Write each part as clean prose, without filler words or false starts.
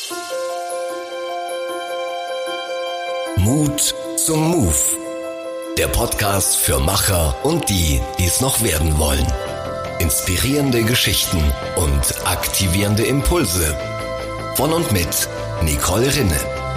Mut zum Move. Der Podcast für Macher und die, die es noch werden wollen. Inspirierende Geschichten und aktivierende Impulse. Von und mit Nicole Rinne.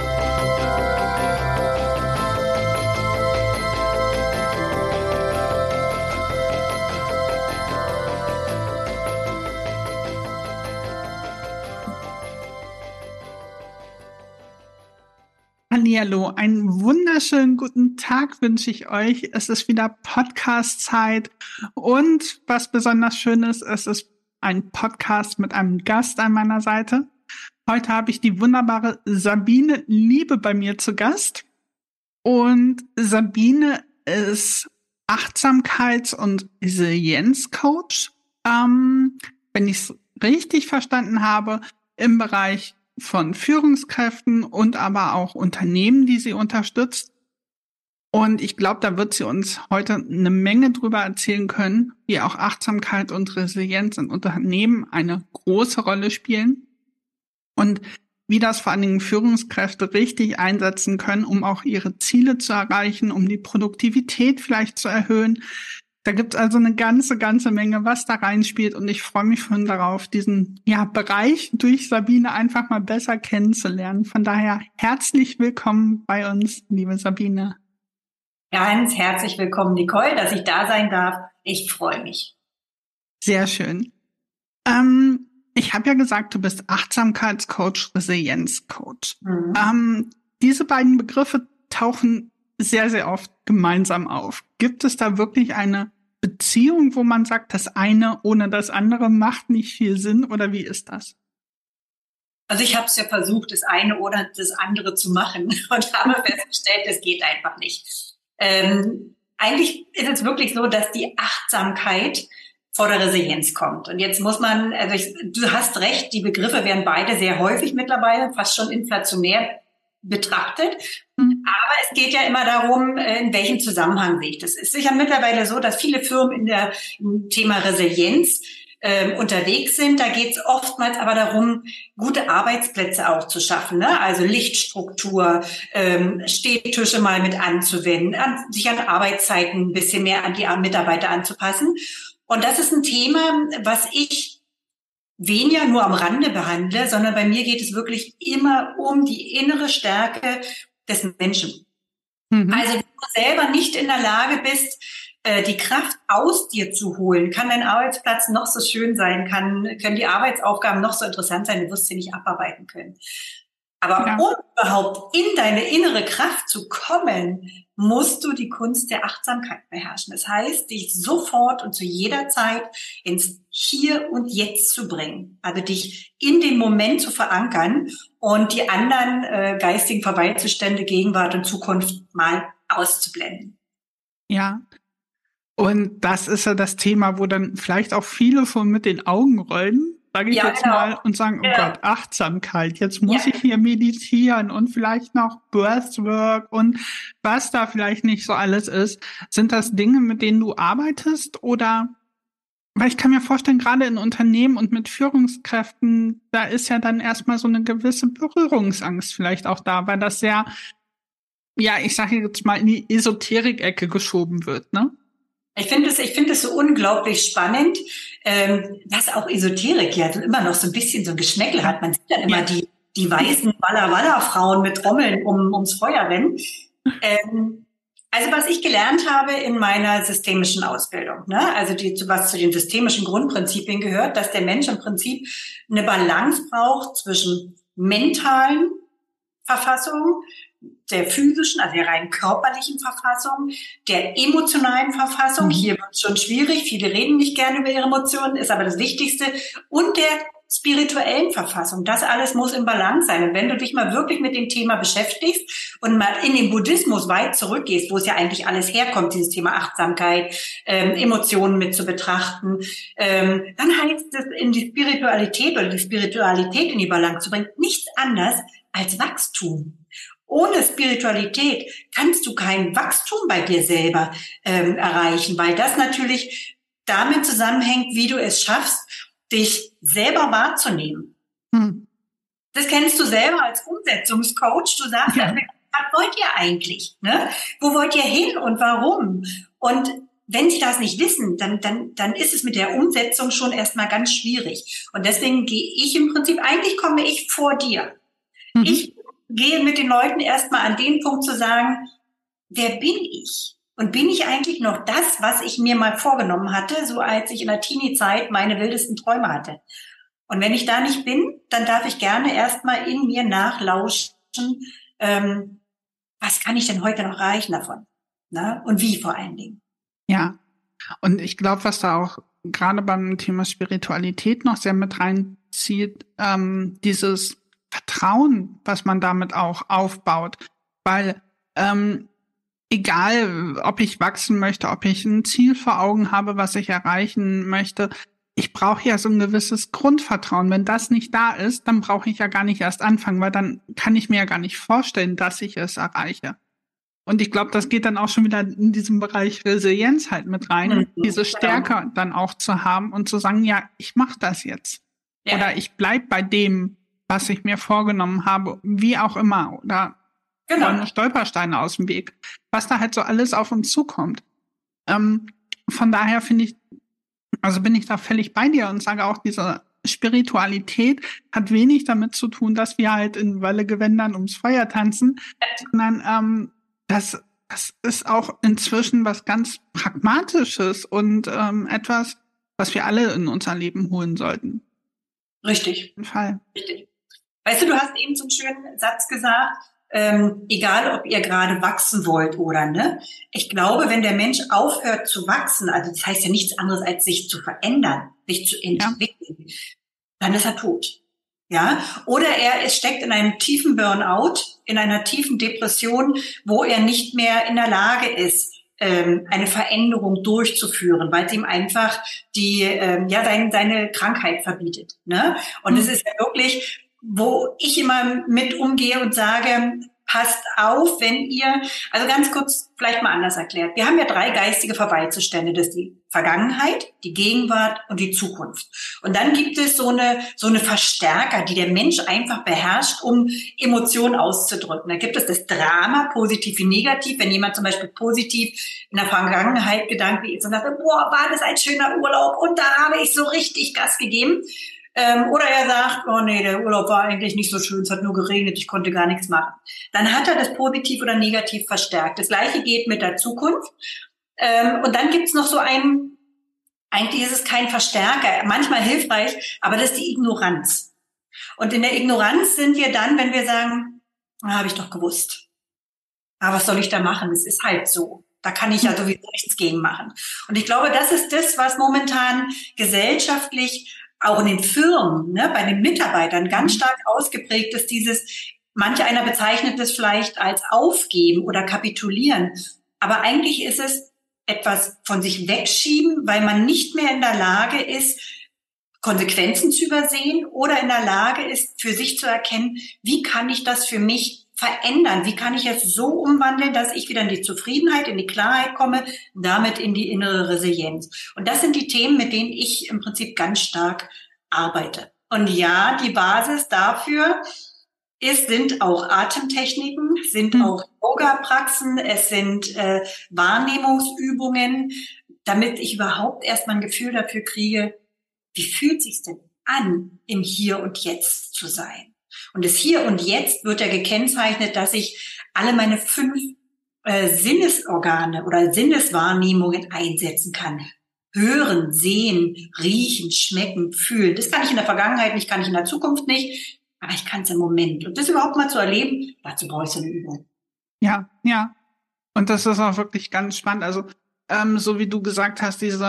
Hallihallo, einen wunderschönen guten Tag wünsche ich euch. Es ist wieder Podcast-Zeit und was besonders schön ist, es ist ein Podcast mit einem Gast an meiner Seite. Heute habe ich die wunderbare Sabine Liebe bei mir zu Gast und Sabine ist Achtsamkeits- und Resilienzcoach, wenn ich es richtig verstanden habe, im Bereich von Führungskräften und aber auch Unternehmen, die sie unterstützt. Und ich glaube, da wird sie uns heute eine Menge drüber erzählen können, wie auch Achtsamkeit und Resilienz in Unternehmen eine große Rolle spielen und wie das vor allen Dingen Führungskräfte richtig einsetzen können, um auch ihre Ziele zu erreichen, um die Produktivität vielleicht zu erhöhen. Da gibt's also eine ganze Menge, was da reinspielt. Und ich freue mich schon darauf, diesen Bereich durch Sabine einfach mal besser kennenzulernen. Von daher herzlich willkommen bei uns, liebe Sabine. Ganz herzlich willkommen, Nicole, dass ich da sein darf. Ich freue mich. Sehr schön. Ich habe ja gesagt, du bist Achtsamkeitscoach, Resilienzcoach. Diese beiden Begriffe tauchen sehr oft gemeinsam auf. Gibt es da wirklich eine Beziehung, wo man sagt, das eine ohne das andere macht nicht viel Sinn, oder wie ist das? Also ich habe es ja versucht, das eine oder das andere zu machen und habe festgestellt, es geht einfach nicht. Eigentlich ist es wirklich so, dass die Achtsamkeit vor der Resilienz kommt. Und jetzt muss man, du hast recht, die Begriffe werden beide sehr häufig mittlerweile, fast schon inflationär betrachtet. Aber es geht ja immer darum, in welchem Zusammenhang sehe ich das. Es ist sicher mittlerweile so, dass viele Firmen im Thema Resilienz unterwegs sind. Da geht es oftmals aber darum, gute Arbeitsplätze auch zu schaffen, ne? Also Lichtstruktur, Stehtische mal mit anzuwenden, sich an Arbeitszeiten ein bisschen mehr an die Mitarbeiter anzupassen. Und das ist ein Thema, was ich weniger nur am Rande behandle, sondern bei mir geht es wirklich immer um die innere Stärke des Menschen. Also wenn du selber nicht in der Lage bist, die Kraft aus dir zu holen, kann dein Arbeitsplatz noch so schön sein, können die Arbeitsaufgaben noch so interessant sein, du wirst sie nicht abarbeiten können. Aber um überhaupt in deine innere Kraft zu kommen, musst du die Kunst der Achtsamkeit beherrschen. Das heißt, dich sofort und zu jeder Zeit ins Hier und Jetzt zu bringen. Also dich in den Moment zu verankern und die anderen geistigen Verweilzustände, Gegenwart und Zukunft mal auszublenden. Ja, und das ist ja das Thema, wo dann vielleicht auch viele von mit den Augen rollen, sage ich jetzt mal, und sagen, oh Gott, Achtsamkeit, jetzt muss ich hier meditieren und vielleicht noch Breathwork und was da vielleicht nicht so alles ist. Sind das Dinge, mit denen du arbeitest oder? Weil ich kann mir vorstellen, gerade in Unternehmen und mit Führungskräften, da ist ja dann erstmal so eine gewisse Berührungsangst vielleicht auch da, weil das sehr, ich sage jetzt mal, in die Esoterik-Ecke geschoben wird, ne? Ich finde es so unglaublich spannend, dass auch Esoterik ja immer noch so ein bisschen so ein Geschmäckle hat. Man sieht dann immer die weißen Walla-Walla-Frauen mit Trommeln ums Feuer rennen. Also was ich gelernt habe in meiner systemischen Ausbildung, ne? Also was zu den systemischen Grundprinzipien gehört, dass der Mensch im Prinzip eine Balance braucht zwischen mentalen Verfassungen, der physischen, also der rein körperlichen Verfassung, der emotionalen Verfassung. Hier wird es schon schwierig. Viele reden nicht gerne über ihre Emotionen, ist aber das Wichtigste. Und der spirituellen Verfassung. Das alles muss im Balance sein. Und wenn du dich mal wirklich mit dem Thema beschäftigst und mal in den Buddhismus weit zurückgehst, wo es ja eigentlich alles herkommt, dieses Thema Achtsamkeit, Emotionen mit zu betrachten, dann heißt es, in die Spiritualität in die Balance zu bringen, nichts anderes als Wachstum. Ohne Spiritualität kannst du kein Wachstum bei dir selber erreichen, weil das natürlich damit zusammenhängt, wie du es schaffst, dich selber wahrzunehmen. Das kennst du selber als Umsetzungscoach. Du sagst, ja, was wollt ihr eigentlich? Ne? Wo wollt ihr hin und warum? Und wenn sie das nicht wissen, dann ist es mit der Umsetzung schon erstmal ganz schwierig. Und deswegen komme ich vor dir. Mhm. Ich gehe mit den Leuten erstmal an den Punkt zu sagen, wer bin ich? Und bin ich eigentlich noch das, was ich mir mal vorgenommen hatte, so als ich in der Teenie-Zeit meine wildesten Träume hatte? Und wenn ich da nicht bin, dann darf ich gerne erstmal in mir nachlauschen, was kann ich denn heute noch erreichen davon? Na? Und wie vor allen Dingen. Ja, und ich glaube, was da auch gerade beim Thema Spiritualität noch sehr mit reinzieht, dieses Vertrauen, was man damit auch aufbaut. Weil egal, ob ich wachsen möchte, ob ich ein Ziel vor Augen habe, was ich erreichen möchte, ich brauche ja so ein gewisses Grundvertrauen. Wenn das nicht da ist, dann brauche ich ja gar nicht erst anfangen, weil dann kann ich mir ja gar nicht vorstellen, dass ich es erreiche. Und ich glaube, das geht dann auch schon wieder in diesem Bereich Resilienz halt mit rein, diese Stärke dann auch zu haben und zu sagen, ja, ich mache das jetzt. Ja. Oder ich bleib bei dem, was ich mir vorgenommen habe, wie auch immer. Oder Stolpersteine aus dem Weg, was da halt so alles auf uns zukommt. Von daher bin ich da völlig bei dir und sage auch, diese Spiritualität hat wenig damit zu tun, dass wir halt in Wöllegewändern ums Feuer tanzen, sondern das ist auch inzwischen was ganz Pragmatisches und etwas, was wir alle in unser Leben holen sollten. Richtig. Auf jeden Fall. Richtig. Weißt du, du hast eben so einen schönen Satz gesagt, egal ob ihr gerade wachsen wollt oder ne. Ich glaube, wenn der Mensch aufhört zu wachsen, also das heißt ja nichts anderes als sich zu verändern, sich zu entwickeln, dann ist er tot. Ja, oder er steckt in einem tiefen Burnout, in einer tiefen Depression, wo er nicht mehr in der Lage ist, eine Veränderung durchzuführen, weil es ihm einfach seine Krankheit verbietet. Ne? Und es ist ja wirklich, wo ich immer mit umgehe und sage, passt auf, wenn ihr, also ganz kurz vielleicht mal anders erklärt. Wir haben ja 3 geistige Verweilzustände. Das ist die Vergangenheit, die Gegenwart und die Zukunft. Und dann gibt es so eine Verstärker, die der Mensch einfach beherrscht, um Emotionen auszudrücken. Da gibt es das Drama, positiv wie negativ. Wenn jemand zum Beispiel positiv in der Vergangenheit gedanklich ist und sagt, boah, war das ein schöner Urlaub und da habe ich so richtig Gas gegeben. Oder er sagt, oh nee, der Urlaub war eigentlich nicht so schön, es hat nur geregnet, ich konnte gar nichts machen. Dann hat er das positiv oder negativ verstärkt. Das Gleiche geht mit der Zukunft. Und dann gibt's noch so eigentlich ist es kein Verstärker, manchmal hilfreich, aber das ist die Ignoranz. Und in der Ignoranz sind wir dann, wenn wir sagen, habe ich doch gewusst. Aber was soll ich da machen? Es ist halt so. Da kann ich ja sowieso nichts gegen machen. Und ich glaube, das ist das, was momentan gesellschaftlich auch in den Firmen, ne, bei den Mitarbeitern ganz stark ausgeprägt ist, manch einer bezeichnet es vielleicht als Aufgeben oder Kapitulieren. Aber eigentlich ist es etwas von sich wegschieben, weil man nicht mehr in der Lage ist, Konsequenzen zu übersehen oder in der Lage ist, für sich zu erkennen, wie kann ich das für mich verändern? Wie kann ich es so umwandeln, dass ich wieder in die Zufriedenheit, in die Klarheit komme, damit in die innere Resilienz? Und das sind die Themen, mit denen ich im Prinzip ganz stark arbeite. Und ja, die Basis dafür sind auch Atemtechniken, sind auch Yoga-Praxen, es sind Wahrnehmungsübungen, damit ich überhaupt erstmal ein Gefühl dafür kriege, wie fühlt es sich denn an, im Hier und Jetzt zu sein? Und das Hier und Jetzt wird ja gekennzeichnet, dass ich alle meine 5 Sinnesorgane oder Sinneswahrnehmungen einsetzen kann. Hören, sehen, riechen, schmecken, fühlen. Das kann ich in der Vergangenheit nicht, kann ich in der Zukunft nicht, aber ich kann es im Moment. Und das überhaupt mal zu erleben, dazu brauche ich so eine Übung. Ja. Und das ist auch wirklich ganz spannend. Also so wie du gesagt hast, dieses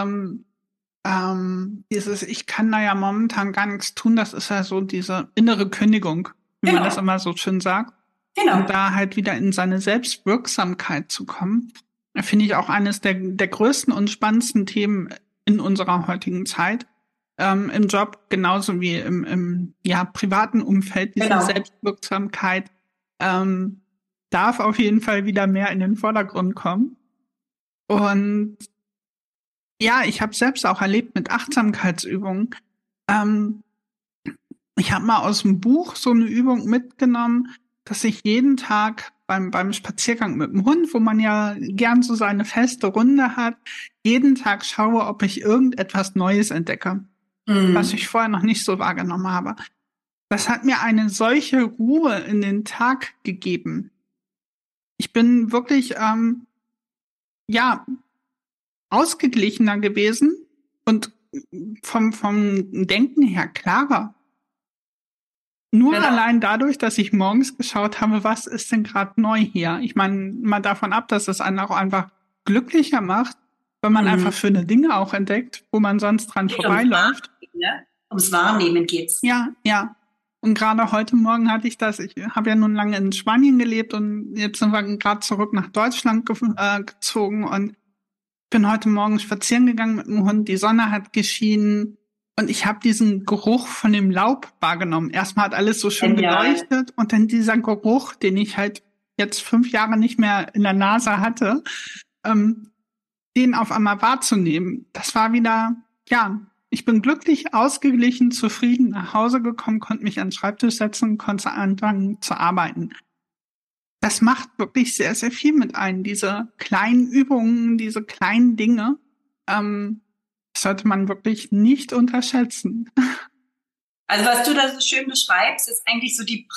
ich kann da ja momentan gar nichts tun, das ist ja so diese innere Kündigung, wie man das immer so schön sagt. Genau. Und da halt wieder in seine Selbstwirksamkeit zu kommen, finde ich auch eines der größten und spannendsten Themen in unserer heutigen Zeit. Im Job genauso wie im privaten Umfeld. Diese Selbstwirksamkeit darf auf jeden Fall wieder mehr in den Vordergrund kommen. Und ja, ich habe selbst auch erlebt mit Achtsamkeitsübungen, Ich habe mal aus dem Buch so eine Übung mitgenommen, dass ich jeden Tag beim Spaziergang mit dem Hund, wo man ja gern so seine feste Runde hat, jeden Tag schaue, ob ich irgendetwas Neues entdecke, was ich vorher noch nicht so wahrgenommen habe. Das hat mir eine solche Ruhe in den Tag gegeben. Ich bin wirklich, ausgeglichener gewesen und vom Denken her klarer. Nur allein dadurch, dass ich morgens geschaut habe, was ist denn gerade neu hier? Ich meine, mal davon ab, dass es einen auch einfach glücklicher macht, wenn man einfach schöne Dinge auch entdeckt, wo man sonst dran vorbeiläuft. Ums Wahrnehmen geht's. Ja. Und gerade heute Morgen hatte ich das. Ich habe ja nun lange in Spanien gelebt und jetzt sind wir gerade zurück nach Deutschland gezogen und bin heute Morgen spazieren gegangen mit dem Hund. Die Sonne hat geschienen. Und ich habe diesen Geruch von dem Laub wahrgenommen. Erstmal hat alles so schön geleuchtet und dann dieser Geruch, den ich halt jetzt 5 Jahre nicht mehr in der Nase hatte, den auf einmal wahrzunehmen. Das war wieder, ich bin glücklich, ausgeglichen, zufrieden nach Hause gekommen, konnte mich an den Schreibtisch setzen, konnte anfangen zu arbeiten. Das macht wirklich sehr, sehr viel mit einem. Diese kleinen Übungen, diese kleinen Dinge, sollte man wirklich nicht unterschätzen. Also was du da so schön beschreibst, ist eigentlich so die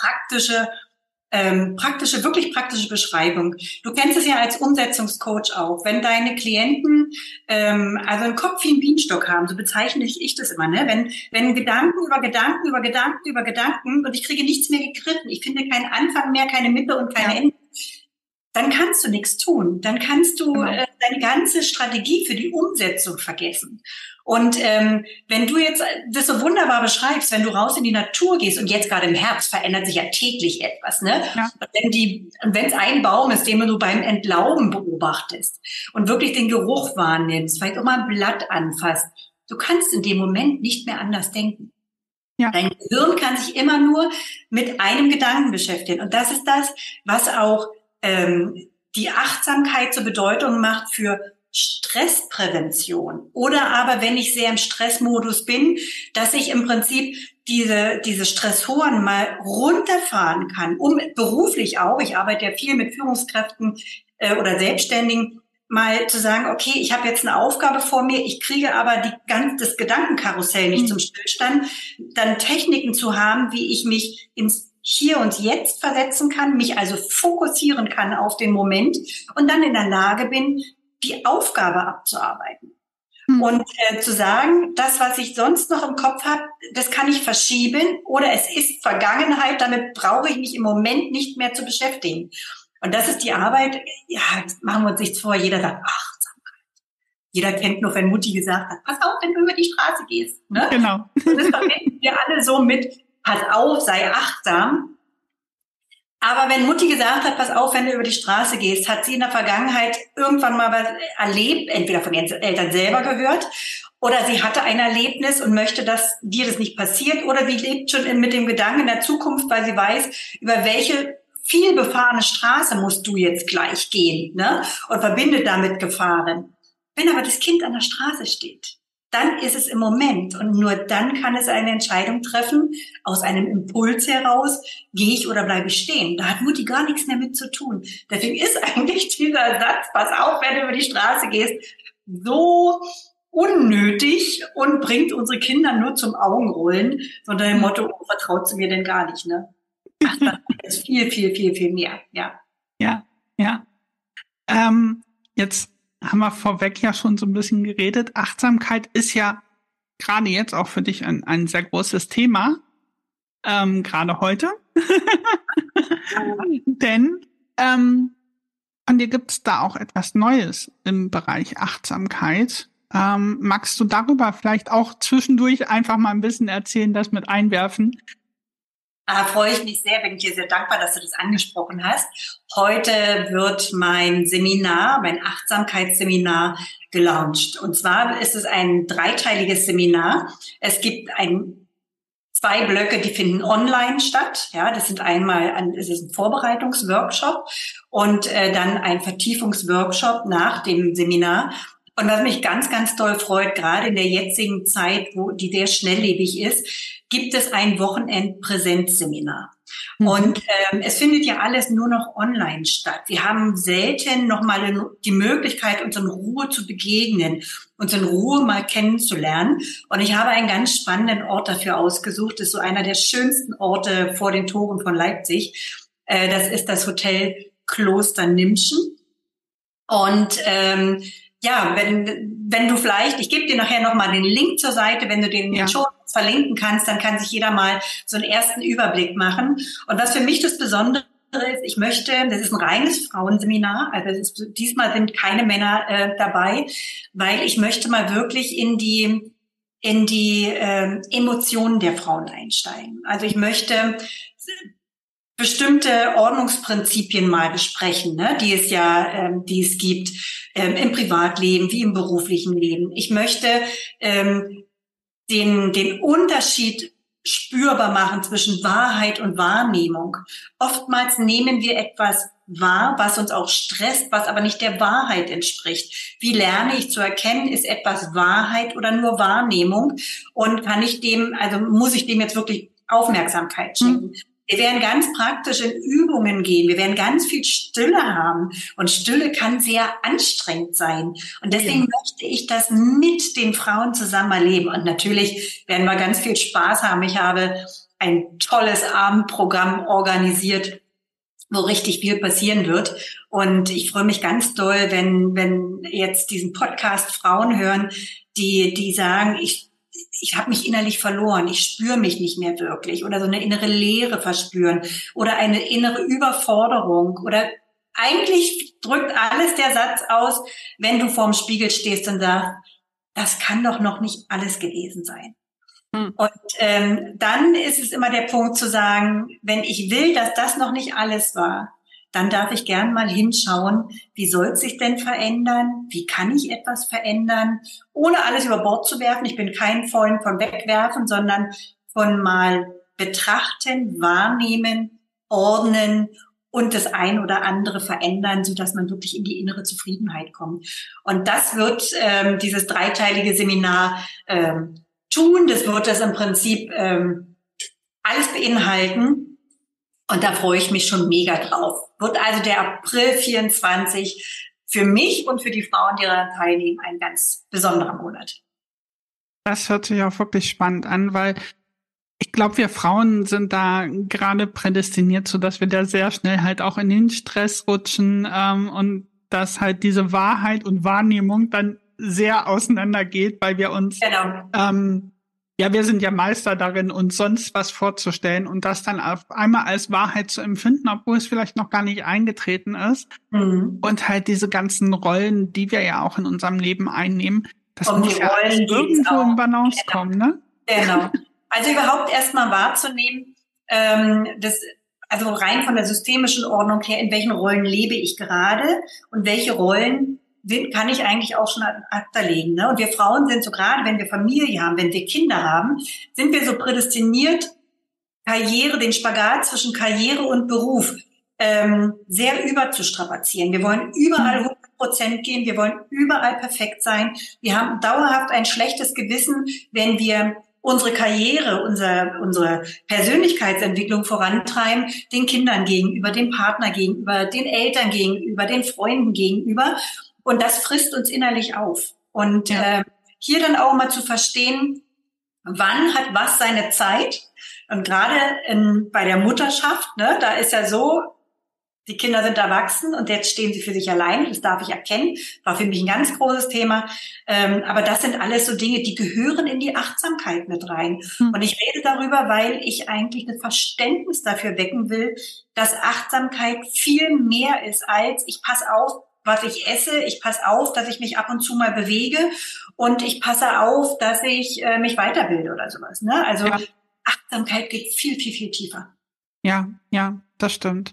wirklich praktische Beschreibung. Du kennst es ja als Umsetzungscoach auch. Wenn deine Klienten also einen Kopf wie einen Bienenstock haben, so bezeichne ich das immer, ne? Wenn Gedanken über Gedanken über Gedanken über Gedanken und ich kriege nichts mehr gegriffen, ich finde keinen Anfang mehr, keine Mitte und kein Ende, dann kannst du nichts tun. Dann kannst du deine ganze Strategie für die Umsetzung vergessen. Und wenn du jetzt das so wunderbar beschreibst, wenn du raus in die Natur gehst und jetzt gerade im Herbst verändert sich ja täglich etwas, ne? Ja. Wenn es ein Baum ist, den du beim Entlauben beobachtest und wirklich den Geruch wahrnimmst, vielleicht auch mal ein Blatt anfasst, du kannst in dem Moment nicht mehr anders denken. Ja. Dein Gehirn kann sich immer nur mit einem Gedanken beschäftigen. Und das ist das, was auch die Achtsamkeit zur Bedeutung macht für Stressprävention. Oder aber, wenn ich sehr im Stressmodus bin, dass ich im Prinzip diese Stressoren mal runterfahren kann, um beruflich auch, ich arbeite ja viel mit Führungskräften oder Selbstständigen, mal zu sagen, okay, ich habe jetzt eine Aufgabe vor mir, ich kriege aber das Gedankenkarussell nicht zum Stillstand, dann Techniken zu haben, wie ich mich ins Hier und Jetzt versetzen kann, mich also fokussieren kann auf den Moment und dann in der Lage bin, die Aufgabe abzuarbeiten. Und zu sagen, das, was ich sonst noch im Kopf habe, das kann ich verschieben oder es ist Vergangenheit, damit brauche ich mich im Moment nicht mehr zu beschäftigen. Und das ist die Arbeit, jetzt machen wir uns nichts vor, jeder sagt Achtsamkeit. Jeder kennt nur, wenn Mutti gesagt hat, pass auf, wenn du über die Straße gehst. Ne? Genau. Und das verbinden wir alle so mit, pass auf, sei achtsam. Aber wenn Mutti gesagt hat, pass auf, wenn du über die Straße gehst, hat sie in der Vergangenheit irgendwann mal was erlebt, entweder von ihren Eltern selber gehört oder sie hatte ein Erlebnis und möchte, dass dir das nicht passiert oder sie lebt schon mit dem Gedanken in der Zukunft, weil sie weiß, über welche viel befahrene Straße musst du jetzt gleich gehen, ne? Und verbindet damit Gefahren. Wenn aber das Kind an der Straße steht, dann ist es im Moment und nur dann kann es eine Entscheidung treffen, aus einem Impuls heraus, gehe ich oder bleibe ich stehen. Da hat Mutti gar nichts mehr mit zu tun. Deswegen ist eigentlich dieser Satz, pass auf, wenn du über die Straße gehst, so unnötig und bringt unsere Kinder nur zum Augenrollen, so unter dem Motto, oh, vertraut sie mir denn gar nicht, ne? Ach, das ist viel, viel, viel, viel mehr, ja. Ja. Jetzt haben wir vorweg ja schon so ein bisschen geredet. Achtsamkeit ist ja gerade jetzt auch für dich ein sehr großes Thema, gerade heute. Denn von dir gibt es da auch etwas Neues im Bereich Achtsamkeit. Magst du darüber vielleicht auch zwischendurch einfach mal ein bisschen erzählen, das mit einwerfen? Freue ich mich sehr, bin ich dir sehr dankbar, dass du das angesprochen hast. Heute wird mein Seminar, mein Achtsamkeitsseminar gelauncht. Und zwar ist es ein 3-teiliges Seminar. Es gibt 2 Blöcke, die finden online statt. Ja, das sind es ist ein Vorbereitungsworkshop und dann ein Vertiefungsworkshop nach dem Seminar. Und was mich ganz, ganz doll freut, gerade in der jetzigen Zeit, die sehr schnelllebig ist, gibt es ein Wochenend-Präsenzseminar. Und es findet ja alles nur noch online statt. Wir haben selten noch mal die Möglichkeit, uns in Ruhe zu begegnen, uns in Ruhe mal kennenzulernen. Und ich habe einen ganz spannenden Ort dafür ausgesucht. Das ist so einer der schönsten Orte vor den Toren von Leipzig. Das ist das Hotel Kloster Nimschen. Und wenn du vielleicht, ich gebe dir nachher nochmal den Link zur Seite, wenn du den schon verlinken kannst, dann kann sich jeder mal so einen ersten Überblick machen. Und was für mich das Besondere ist, das ist ein reines Frauenseminar, also diesmal sind keine Männer dabei, weil ich möchte mal wirklich in die Emotionen der Frauen einsteigen. Also ich möchte bestimmte Ordnungsprinzipien mal besprechen, ne, die es gibt im Privatleben wie im beruflichen Leben. Ich möchte den Unterschied spürbar machen zwischen Wahrheit und Wahrnehmung. Oftmals nehmen wir etwas wahr, was uns auch stresst, was aber nicht der Wahrheit entspricht. Wie lerne ich zu erkennen, ist etwas Wahrheit oder nur Wahrnehmung? Und muss ich dem jetzt wirklich Aufmerksamkeit schenken? Wir werden ganz praktisch in Übungen gehen. Wir werden ganz viel Stille haben. Und Stille kann sehr anstrengend sein. Und deswegen möchte ich das mit den Frauen zusammen erleben. Und natürlich werden wir ganz viel Spaß haben. Ich habe ein tolles Abendprogramm organisiert, wo richtig viel passieren wird. Und ich freue mich ganz doll, wenn jetzt diesen Podcast Frauen hören, die sagen, ich habe mich innerlich verloren, ich spüre mich nicht mehr wirklich oder so eine innere Leere verspüren oder eine innere Überforderung oder eigentlich drückt alles der Satz aus, wenn du vorm Spiegel stehst und sagst, das kann doch noch nicht alles gewesen sein. Und dann ist es immer der Punkt zu sagen, wenn ich will, dass das noch nicht alles war, dann darf ich gern mal hinschauen, wie soll es sich denn verändern? Wie kann ich etwas verändern? Ohne alles über Bord zu werfen. Ich bin kein Freund von Wegwerfen, sondern von mal betrachten, wahrnehmen, ordnen und das ein oder andere verändern, sodass man wirklich in die innere Zufriedenheit kommt. Und das wird dieses dreiteilige Seminar tun. Das wird das im Prinzip alles beinhalten. Und da freue ich mich schon mega drauf. Wird also der April 24 für mich und für die Frauen, die daran teilnehmen, ein ganz besonderer Monat. Das hört sich auch wirklich spannend an, weil ich glaube, wir Frauen sind da gerade prädestiniert, so dass wir da sehr schnell halt auch in den Stress rutschen und dass halt diese Wahrheit und Wahrnehmung dann sehr auseinandergeht, weil wir uns wir sind ja Meister darin, uns sonst was vorzustellen und das dann auf einmal als Wahrheit zu empfinden, obwohl es vielleicht noch gar nicht eingetreten ist. Und halt diese ganzen Rollen, die wir ja auch in unserem Leben einnehmen, das muss ja irgendwo in Balance kommen, ne? Genau. Also überhaupt erstmal wahrzunehmen, also rein von der systemischen Ordnung her, in welchen Rollen lebe ich gerade und welche Rollen kann ich eigentlich auch schon ad acta legen. Ne? Und wir Frauen sind so, gerade wenn wir Familie haben, wenn wir Kinder haben, sind wir so prädestiniert, den Spagat zwischen Karriere und Beruf sehr überzustrapazieren. Wir wollen überall 100% gehen, wir wollen überall perfekt sein. Wir haben dauerhaft ein schlechtes Gewissen, wenn wir unsere Karriere, unsere Persönlichkeitsentwicklung vorantreiben, den Kindern gegenüber, dem Partner gegenüber, den Eltern gegenüber, den Freunden gegenüber. Und das frisst uns innerlich auf. Und hier dann auch mal zu verstehen, wann hat was seine Zeit. Und gerade bei der Mutterschaft, ne, da ist ja so, die Kinder sind erwachsen und jetzt stehen sie für sich allein. Das darf ich erkennen. War für mich ein ganz großes Thema. Aber das sind alles so Dinge, die gehören in die Achtsamkeit mit rein. Und ich rede darüber, weil ich eigentlich ein Verständnis dafür wecken will, dass Achtsamkeit viel mehr ist als ich passe auf, was ich esse, ich passe auf, dass ich mich ab und zu mal bewege und ich passe auf, dass ich mich weiterbilde oder sowas. Ne? Also Achtsamkeit geht viel, viel, viel tiefer. Ja, das stimmt.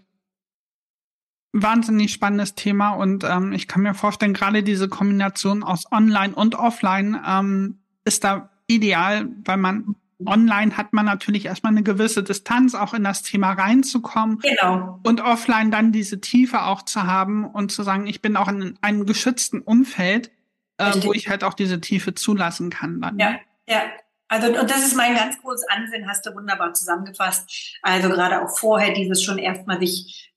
Wahnsinnig spannendes Thema und ich kann mir vorstellen, gerade diese Kombination aus Online und Offline ist da ideal, weil man online hat man natürlich erstmal eine gewisse Distanz, auch in das Thema reinzukommen. Genau. Und offline dann diese Tiefe auch zu haben und zu sagen, ich bin auch in einem geschützten Umfeld, wo ich halt auch diese Tiefe zulassen kann. Dann. Ja. Also, und das ist mein ganz großes Ansinnen, hast du wunderbar zusammengefasst. Also gerade auch vorher dieses schon erstmal sich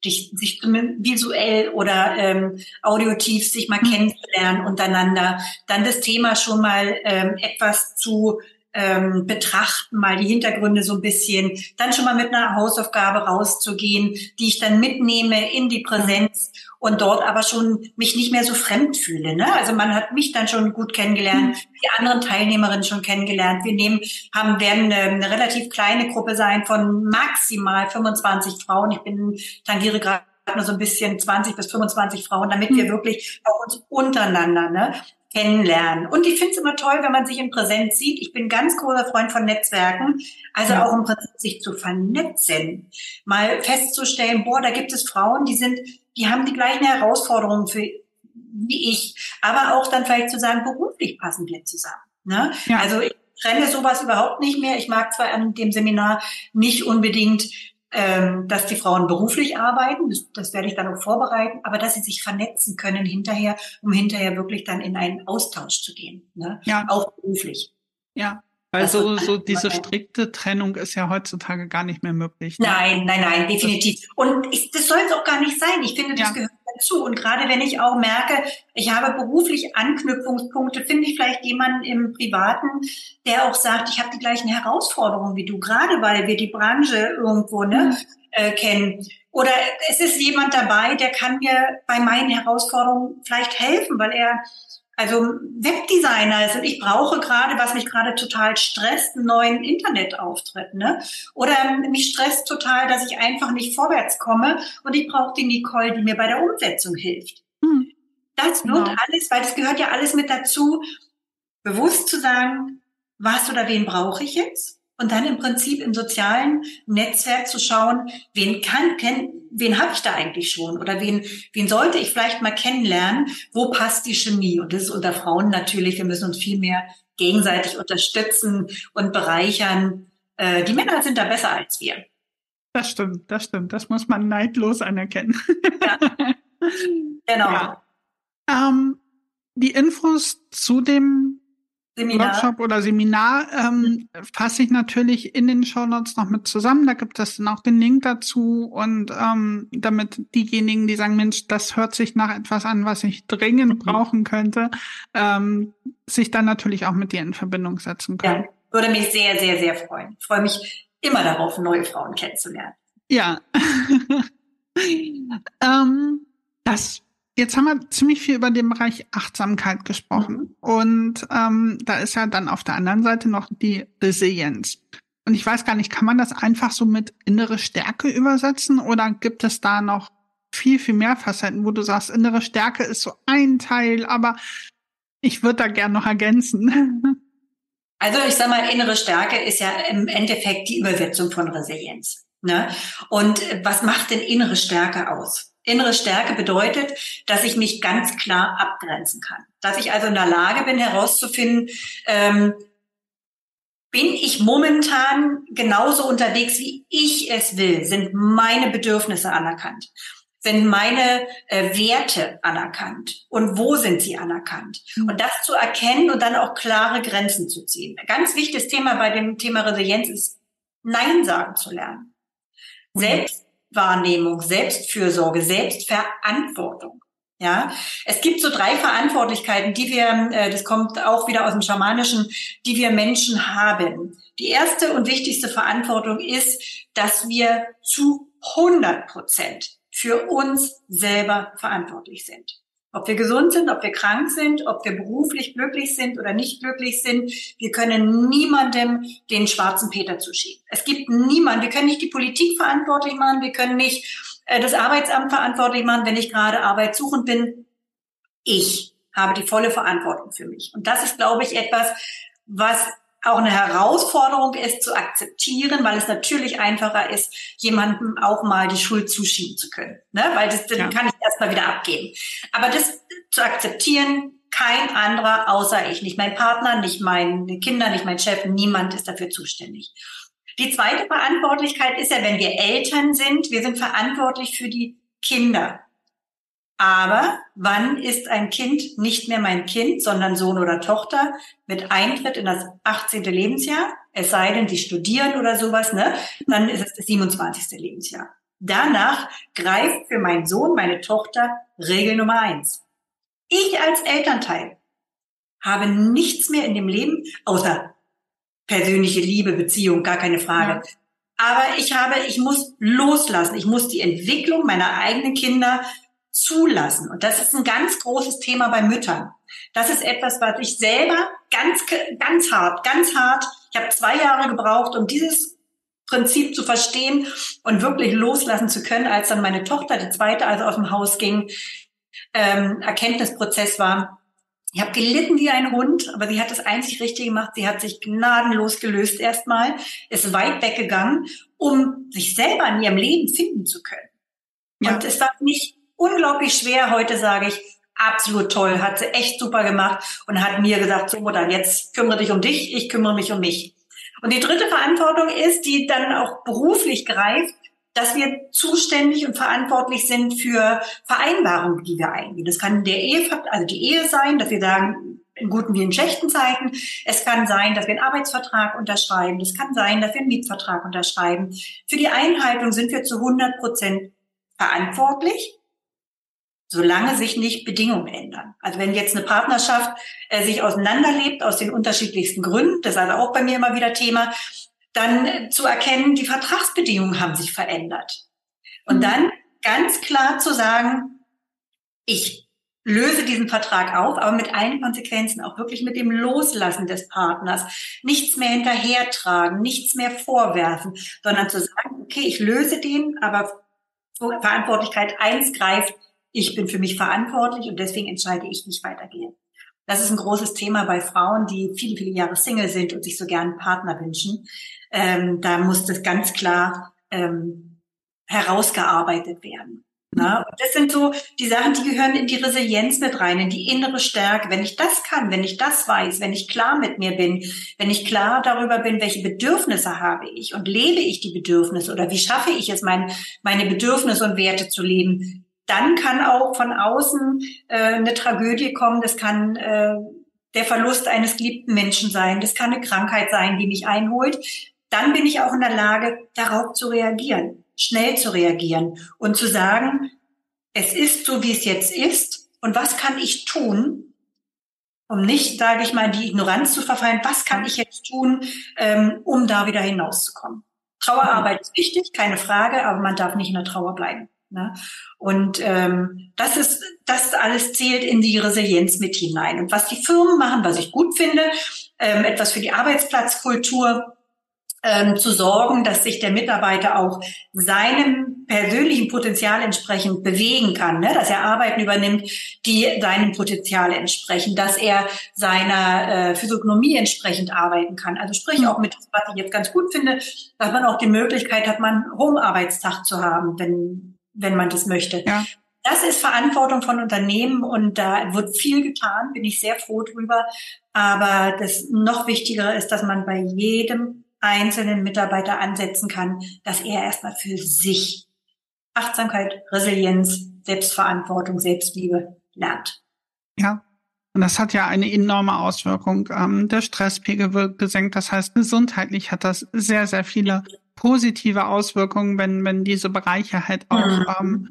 visuell oder audiotiv sich mal kennenzulernen untereinander, dann das Thema schon mal etwas zu betrachten, mal die Hintergründe so ein bisschen, dann schon mal mit einer Hausaufgabe rauszugehen, die ich dann mitnehme in die Präsenz und dort aber schon mich nicht mehr so fremd fühle. Ne? Also man hat mich dann schon gut kennengelernt, die anderen Teilnehmerinnen schon kennengelernt. Wir werden eine relativ kleine Gruppe sein von maximal 25 Frauen. Tangiere gerade nur so ein bisschen 20 bis 25 Frauen, damit wir wirklich auch uns untereinander kennenlernen. Und ich finde es immer toll, wenn man sich in Präsenz sieht. Ich bin ganz großer Freund von Netzwerken, also auch im Prinzip sich zu vernetzen, mal festzustellen, da gibt es Frauen, die haben die gleichen Herausforderungen wie ich, aber auch dann vielleicht zu sagen, beruflich passen wir zusammen. Ne? Ja. Also ich trenne sowas überhaupt nicht mehr. Ich mag zwar an dem Seminar nicht unbedingt dass die Frauen beruflich arbeiten, das werde ich dann auch vorbereiten, aber dass sie sich vernetzen können hinterher, um hinterher wirklich dann in einen Austausch zu gehen, ne? Ja. Auch beruflich. Ja, weil so diese strikte Trennung ist ja heutzutage gar nicht mehr möglich. Ne? Nein, definitiv. Und das soll es auch gar nicht sein. Ich finde, das gehört dazu. Und gerade wenn ich auch merke, ich habe beruflich Anknüpfungspunkte, finde ich vielleicht jemanden im Privaten, der auch sagt, ich habe die gleichen Herausforderungen wie du, gerade weil wir die Branche irgendwo kennen. Oder es ist jemand dabei, der kann mir bei meinen Herausforderungen vielleicht helfen, weil er Webdesigner ist und ich brauche gerade, was mich gerade total stresst, einen neuen Internetauftritt, ne? Oder mich stresst total, dass ich einfach nicht vorwärts komme und ich brauche die Nicole, die mir bei der Umsetzung hilft. Das wird alles, weil das gehört ja alles mit dazu, bewusst zu sagen, was oder wen brauche ich jetzt? Und dann im Prinzip im sozialen Netzwerk zu schauen, wen habe ich da eigentlich schon? Oder wen sollte ich vielleicht mal kennenlernen? Wo passt die Chemie? Und das ist unter Frauen natürlich, wir müssen uns viel mehr gegenseitig unterstützen und bereichern. Die Männer sind da besser als wir. Das stimmt. Das muss man neidlos anerkennen. Ja. Genau. Ja. Die Infos zu dem Workshop oder Seminar fasse ich natürlich in den Shownotes noch mit zusammen. Da gibt es dann auch den Link dazu und damit diejenigen, die sagen, Mensch, das hört sich nach etwas an, was ich dringend brauchen könnte, sich dann natürlich auch mit dir in Verbindung setzen können. Ja, würde mich sehr, sehr, sehr freuen. Ich freue mich immer darauf, neue Frauen kennenzulernen. Ja. Jetzt haben wir ziemlich viel über den Bereich Achtsamkeit gesprochen. Und da ist ja dann auf der anderen Seite noch die Resilienz. Und ich weiß gar nicht, kann man das einfach so mit innere Stärke übersetzen oder gibt es da noch viel, viel mehr Facetten, wo du sagst, innere Stärke ist so ein Teil, aber ich würde da gern noch ergänzen. Also ich sag mal, innere Stärke ist ja im Endeffekt die Übersetzung von Resilienz. Ne? Und was macht denn innere Stärke aus? Innere Stärke bedeutet, dass ich mich ganz klar abgrenzen kann. Dass ich also in der Lage bin, herauszufinden, bin ich momentan genauso unterwegs, wie ich es will? Sind meine Bedürfnisse anerkannt? Sind meine Werte anerkannt? Und wo sind sie anerkannt? Und das zu erkennen und dann auch klare Grenzen zu ziehen. Ein ganz wichtiges Thema bei dem Thema Resilienz ist, Nein sagen zu lernen. Selbstwahrnehmung, Selbstfürsorge, Selbstverantwortung. Ja, es gibt so 3 Verantwortlichkeiten, die wir, das kommt auch wieder aus dem Schamanischen, die wir Menschen haben. Die erste und wichtigste Verantwortung ist, dass wir zu 100% für uns selber verantwortlich sind. Ob wir gesund sind, ob wir krank sind, ob wir beruflich glücklich sind oder nicht glücklich sind, wir können niemandem den schwarzen Peter zuschieben. Es gibt niemanden, wir können nicht die Politik verantwortlich machen, wir können nicht das Arbeitsamt verantwortlich machen, wenn ich gerade arbeitssuchend bin. Ich habe die volle Verantwortung für mich. Und das ist, glaube ich, etwas, was auch eine Herausforderung ist zu akzeptieren, weil es natürlich einfacher ist, jemandem auch mal die Schuld zuschieben zu können. Ne? Weil das dann kann ich erstmal wieder abgeben. Aber das zu akzeptieren, kein anderer außer ich. Nicht mein Partner, nicht meine Kinder, nicht mein Chef, niemand ist dafür zuständig. Die zweite Verantwortlichkeit ist ja, wenn wir Eltern sind, wir sind verantwortlich für die Kinder. Aber wann ist ein Kind nicht mehr mein Kind, sondern Sohn oder Tochter mit Eintritt in das 18. Lebensjahr? Es sei denn, die studieren oder sowas, ne? Dann ist es das 27. Lebensjahr. Danach greift für meinen Sohn, meine Tochter Regel Nummer 1. Ich als Elternteil habe nichts mehr in dem Leben, außer persönliche Liebe, Beziehung, gar keine Frage. Ja. Aber ich muss loslassen. Ich muss die Entwicklung meiner eigenen Kinder zulassen. Und das ist ein ganz großes Thema bei Müttern. Das ist etwas, was ich selber ganz hart, ich habe 2 Jahre gebraucht, um dieses Prinzip zu verstehen und wirklich loslassen zu können, als dann meine Tochter, die zweite, also aus dem Haus ging, Erkenntnisprozess war. Ich habe gelitten wie ein Hund, aber sie hat das einzig Richtige gemacht. Sie hat sich gnadenlos gelöst erstmal, ist weit weggegangen, um sich selber in ihrem Leben finden zu können. Ja. Und es war nicht unglaublich schwer. Heute sage ich, absolut toll, hat sie echt super gemacht und hat mir gesagt, so Mutter, jetzt kümmere dich um dich, ich kümmere mich um mich. Und die dritte Verantwortung ist, die dann auch beruflich greift, dass wir zuständig und verantwortlich sind für Vereinbarungen, die wir eingehen. Das kann die Ehe sein, dass wir sagen, in guten wie in schlechten Zeiten. Es kann sein, dass wir einen Arbeitsvertrag unterschreiben. Es kann sein, dass wir einen Mietvertrag unterschreiben. Für die Einhaltung sind wir zu 100% verantwortlich, solange sich nicht Bedingungen ändern. Also wenn jetzt eine Partnerschaft sich auseinanderlebt aus den unterschiedlichsten Gründen, das ist also auch bei mir immer wieder Thema, dann zu erkennen, die Vertragsbedingungen haben sich verändert. Und dann ganz klar zu sagen, ich löse diesen Vertrag auf, aber mit allen Konsequenzen, auch wirklich mit dem Loslassen des Partners, nichts mehr hinterhertragen, nichts mehr vorwerfen, sondern zu sagen, okay, ich löse den, aber Verantwortlichkeit 1 greift, ich bin für mich verantwortlich und deswegen entscheide ich, wie ich weitergehe. Das ist ein großes Thema bei Frauen, die viele, viele Jahre Single sind und sich so gerne einen Partner wünschen. Da muss das ganz klar herausgearbeitet werden. Na? Und das sind so die Sachen, die gehören in die Resilienz mit rein, in die innere Stärke. Wenn ich das kann, wenn ich das weiß, wenn ich klar mit mir bin, wenn ich klar darüber bin, welche Bedürfnisse habe ich und lebe ich die Bedürfnisse oder wie schaffe ich es, meine Bedürfnisse und Werte zu leben, dann kann auch von außen eine Tragödie kommen. Das kann der Verlust eines geliebten Menschen sein. Das kann eine Krankheit sein, die mich einholt. Dann bin ich auch in der Lage, darauf zu reagieren, schnell zu reagieren und zu sagen, es ist so, wie es jetzt ist. Und was kann ich tun, um nicht, sage ich mal, in die Ignoranz zu verfallen? Was kann ich jetzt tun, um da wieder hinauszukommen? Trauerarbeit ist wichtig, keine Frage, aber man darf nicht in der Trauer bleiben. Ne? Und das alles zählt in die Resilienz mit hinein. Und was die Firmen machen, was ich gut finde, etwas für die Arbeitsplatzkultur zu sorgen, dass sich der Mitarbeiter auch seinem persönlichen Potenzial entsprechend bewegen kann, ne? Dass er Arbeiten übernimmt, die seinem Potenzial entsprechen, dass er seiner Physiognomie entsprechend arbeiten kann. Also sprich auch mit, was ich jetzt ganz gut finde, dass man auch die Möglichkeit hat, mal einen Home-Arbeitstag zu haben, wenn man das möchte. Ja. Das ist Verantwortung von Unternehmen und da wird viel getan, bin ich sehr froh drüber. Aber das noch Wichtigere ist, dass man bei jedem einzelnen Mitarbeiter ansetzen kann, dass er erstmal für sich Achtsamkeit, Resilienz, Selbstverantwortung, Selbstliebe lernt. Ja, und das hat ja eine enorme Auswirkung. Der Stresspegel wird gesenkt. Das heißt, gesundheitlich hat das sehr, sehr viele positive Auswirkungen, wenn diese Bereiche halt auch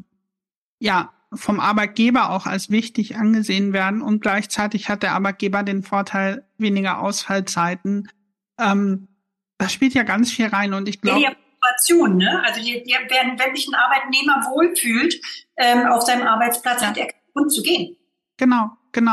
vom Arbeitgeber auch als wichtig angesehen werden. Und gleichzeitig hat der Arbeitgeber den Vorteil, weniger Ausfallzeiten. Das spielt ja ganz viel rein und ich glaube... Ja, Motivation, ne? Also wenn sich ein Arbeitnehmer wohlfühlt auf seinem Arbeitsplatz, hat er keinen Grund zu gehen. Genau.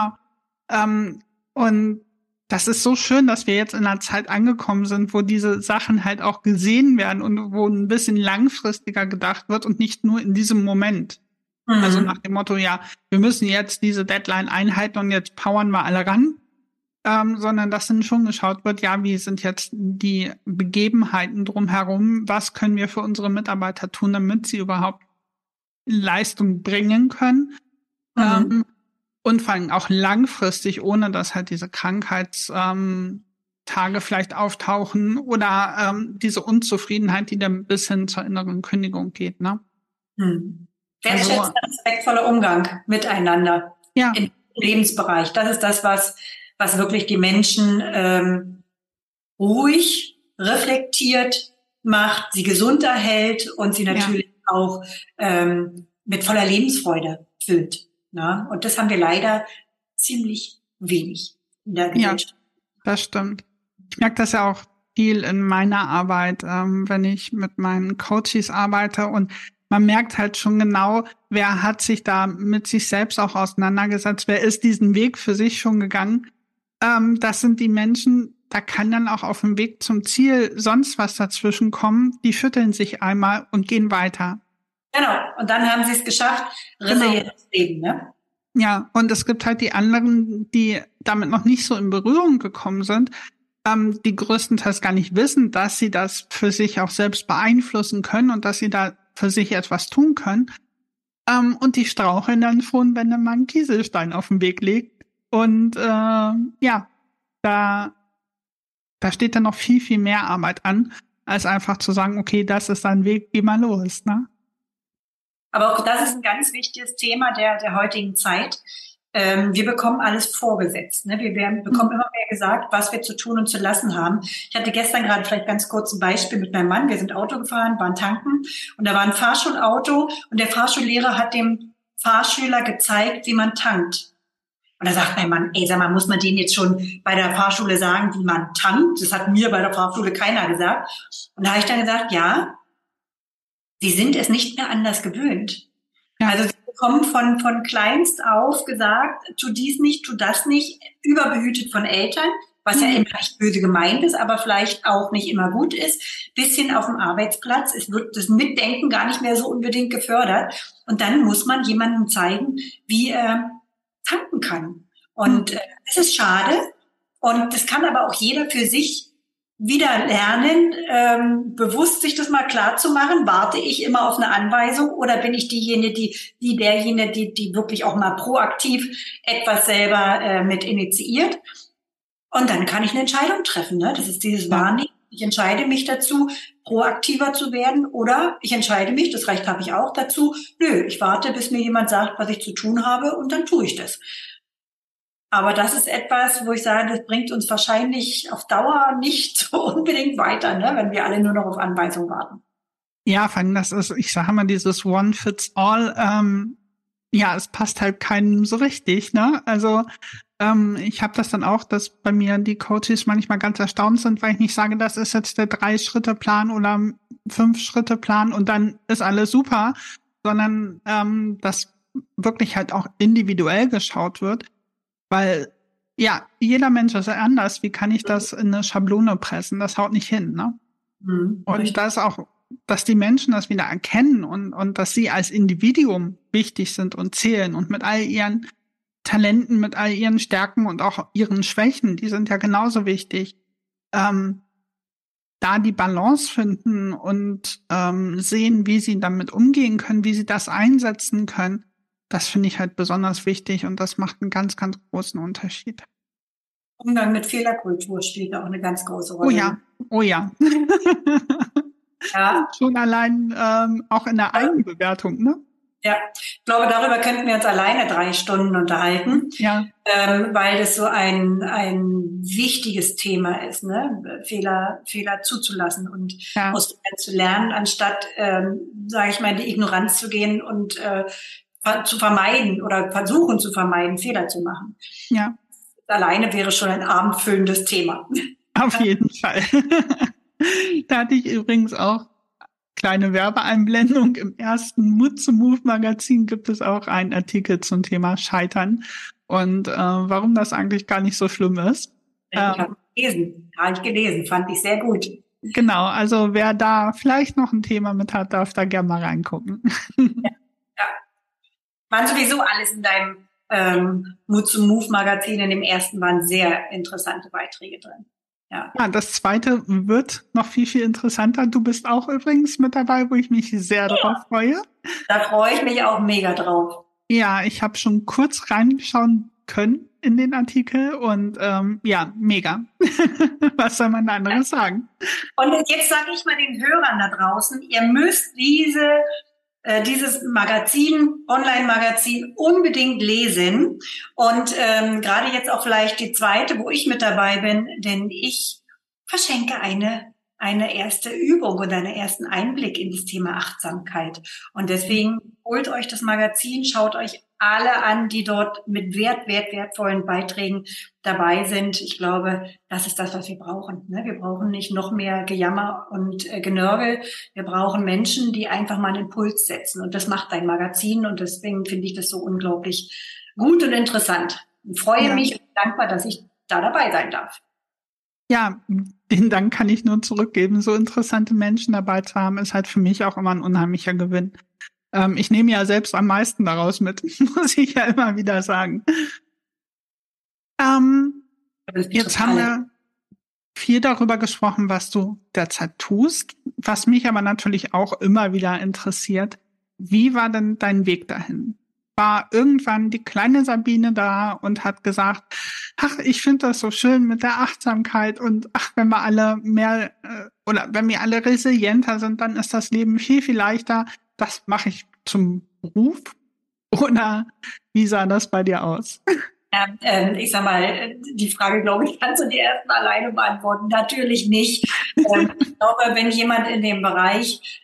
Und das ist so schön, dass wir jetzt in einer Zeit angekommen sind, wo diese Sachen halt auch gesehen werden und wo ein bisschen langfristiger gedacht wird und nicht nur in diesem Moment. Mhm. Also nach dem Motto, ja, wir müssen jetzt diese Deadline einhalten und jetzt powern wir alle ran. Sondern dass dann schon geschaut wird, ja, wie sind jetzt die Begebenheiten drumherum, was können wir für unsere Mitarbeiter tun, damit sie überhaupt Leistung bringen können. Und vor allem auch langfristig, ohne dass halt diese Krankheitstage vielleicht auftauchen oder diese Unzufriedenheit, die dann bis hin zur inneren Kündigung geht, ne? Wertschätzender, respektvoller Umgang miteinander im Lebensbereich. Das ist das, was wirklich die Menschen ruhig, reflektiert macht, sie gesund erhält und sie natürlich auch mit voller Lebensfreude füllt. Ne? Und das haben wir leider ziemlich wenig in der Gesellschaft. Ja, das stimmt. Ich merke das ja auch viel in meiner Arbeit, wenn ich mit meinen Coaches arbeite, und man merkt halt schon genau, wer hat sich da mit sich selbst auch auseinandergesetzt, wer ist diesen Weg für sich schon gegangen. Das sind die Menschen, da kann dann auch auf dem Weg zum Ziel sonst was dazwischen kommen, die schütteln sich einmal und gehen weiter. Genau, und dann haben sie es geschafft, resilientes Leben, ne? Ja, und es gibt halt die anderen, die damit noch nicht so in Berührung gekommen sind, die größtenteils gar nicht wissen, dass sie das für sich auch selbst beeinflussen können und dass sie da für sich etwas tun können. Und die straucheln dann schon, wenn dann mal ein Kieselstein auf den Weg legt. Und da steht dann noch viel, viel mehr Arbeit an, als einfach zu sagen, okay, das ist ein Weg, geh mal los, ne? Aber auch das ist ein ganz wichtiges Thema der heutigen Zeit. Wir bekommen alles vorgesetzt. Ne? Wir bekommen immer mehr gesagt, was wir zu tun und zu lassen haben. Ich hatte gestern gerade vielleicht ganz kurz ein Beispiel mit meinem Mann. Wir sind Auto gefahren, waren tanken und da war ein Fahrschulauto und der Fahrschullehrer hat dem Fahrschüler gezeigt, wie man tankt. Und da sagt mein Mann, sag mal, muss man denen jetzt schon bei der Fahrschule sagen, wie man tankt? Das hat mir bei der Fahrschule keiner gesagt. Und da habe ich dann gesagt, ja, sie sind es nicht mehr anders gewöhnt. Ja. Also sie bekommen von kleinst auf gesagt, tu dies nicht, tu das nicht, überbehütet von Eltern, was ja immer echt böse gemeint ist, aber vielleicht auch nicht immer gut ist. Bis hin auf dem Arbeitsplatz, es wird das Mitdenken gar nicht mehr so unbedingt gefördert. Und dann muss man jemandem zeigen, wie er tanken kann. Und es ist schade. Und das kann aber auch jeder für sich wieder lernen, bewusst sich das mal klar zu machen. Warte ich immer auf eine Anweisung oder bin ich diejenige, die wirklich auch mal proaktiv etwas selber mit initiiert? Und dann kann ich eine Entscheidung treffen. Ne? Das ist dieses Wahrnehmen. Ich entscheide mich dazu, proaktiver zu werden, oder ich entscheide mich, das Recht habe ich auch dazu, ich warte, bis mir jemand sagt, was ich zu tun habe, und dann tue ich das. Aber das ist etwas, wo ich sage, das bringt uns wahrscheinlich auf Dauer nicht so unbedingt weiter, ne, wenn wir alle nur noch auf Anweisungen warten. Ja, vor allem das ist, ich sage mal, dieses One Fits All, es passt halt keinem so richtig, ne? Also ich habe das dann auch, dass bei mir die Coaches manchmal ganz erstaunt sind, weil ich nicht sage, das ist jetzt der 3-Schritte-Plan oder 5-Schritte-Plan und dann ist alles super, sondern dass wirklich halt auch individuell geschaut wird. Weil, jeder Mensch ist ja anders. Wie kann ich das in eine Schablone pressen? Das haut nicht hin, ne? Und das auch, dass die Menschen das wieder erkennen und dass sie als Individuum wichtig sind und zählen und mit all ihren Talenten, mit all ihren Stärken und auch ihren Schwächen, die sind ja genauso wichtig, da die Balance finden und sehen, wie sie damit umgehen können, wie sie das einsetzen können. Das finde ich halt besonders wichtig und das macht einen ganz, ganz großen Unterschied. Umgang mit Fehlerkultur spielt auch eine ganz große Rolle. Oh ja. Ja. Schon allein auch in der Eigenbewertung, ne? Ja, ich glaube, darüber könnten wir uns alleine 3 Stunden unterhalten, weil das so ein wichtiges Thema ist, ne? Fehler zuzulassen und aus Fehlern zu lernen, anstatt, sage ich mal, in die Ignoranz zu gehen und zu vermeiden oder versuchen zu vermeiden, Fehler zu machen. Ja. Alleine wäre schon ein abendfüllendes Thema. Auf jeden Fall. Da hatte ich übrigens auch kleine Werbeeinblendung. Im ersten Mut zum Move Magazin gibt es auch einen Artikel zum Thema Scheitern und warum das eigentlich gar nicht so schlimm ist. Habe ich gelesen, fand ich sehr gut. Genau, also wer da vielleicht noch ein Thema mit hat, darf da gerne mal reingucken. Ja. Waren sowieso alles in deinem Mut zum Move Magazin, in dem ersten waren sehr interessante Beiträge drin. Ja, das zweite wird noch viel, viel interessanter. Du bist auch übrigens mit dabei, wo ich mich sehr drauf freue. Da freue ich mich auch mega drauf. Ja, ich habe schon kurz reinschauen können in den Artikel und mega. Was soll man da anderes sagen? Und jetzt sage ich mal den Hörern da draußen, ihr müsst diese dieses Magazin, Online-Magazin unbedingt lesen. Und gerade jetzt auch vielleicht die zweite, wo ich mit dabei bin, denn ich verschenke eine erste Übung oder einen ersten Einblick in das Thema Achtsamkeit. Und deswegen holt euch das Magazin, schaut euch alle an, die dort mit wertvollen Beiträgen dabei sind. Ich glaube, das ist das, was wir brauchen. Wir brauchen nicht noch mehr Gejammer und Genörgel. Wir brauchen Menschen, die einfach mal einen Impuls setzen. Und das macht dein Magazin. Und deswegen finde ich das so unglaublich gut und interessant. Ich freue mich und bin dankbar, dass ich da dabei sein darf. Ja, den Dank kann ich nur zurückgeben. So interessante Menschen dabei zu haben, ist halt für mich auch immer ein unheimlicher Gewinn. Ich nehme ja selbst am meisten daraus mit, muss ich ja immer wieder sagen. Jetzt haben wir viel darüber gesprochen, was du derzeit tust. Was mich aber natürlich auch immer wieder interessiert, wie war denn dein Weg dahin? War irgendwann die kleine Sabine da und hat gesagt, ach, ich finde das so schön mit der Achtsamkeit und ach, wenn wir alle mehr oder wenn wir alle resilienter sind, dann ist das Leben viel, viel leichter. Das mache ich zum Beruf. Oder wie sah das bei dir aus? Ich sag mal, die Frage, glaube ich, kannst du dir erstmal alleine beantworten. Natürlich nicht. Ich glaube, wenn jemand in dem Bereich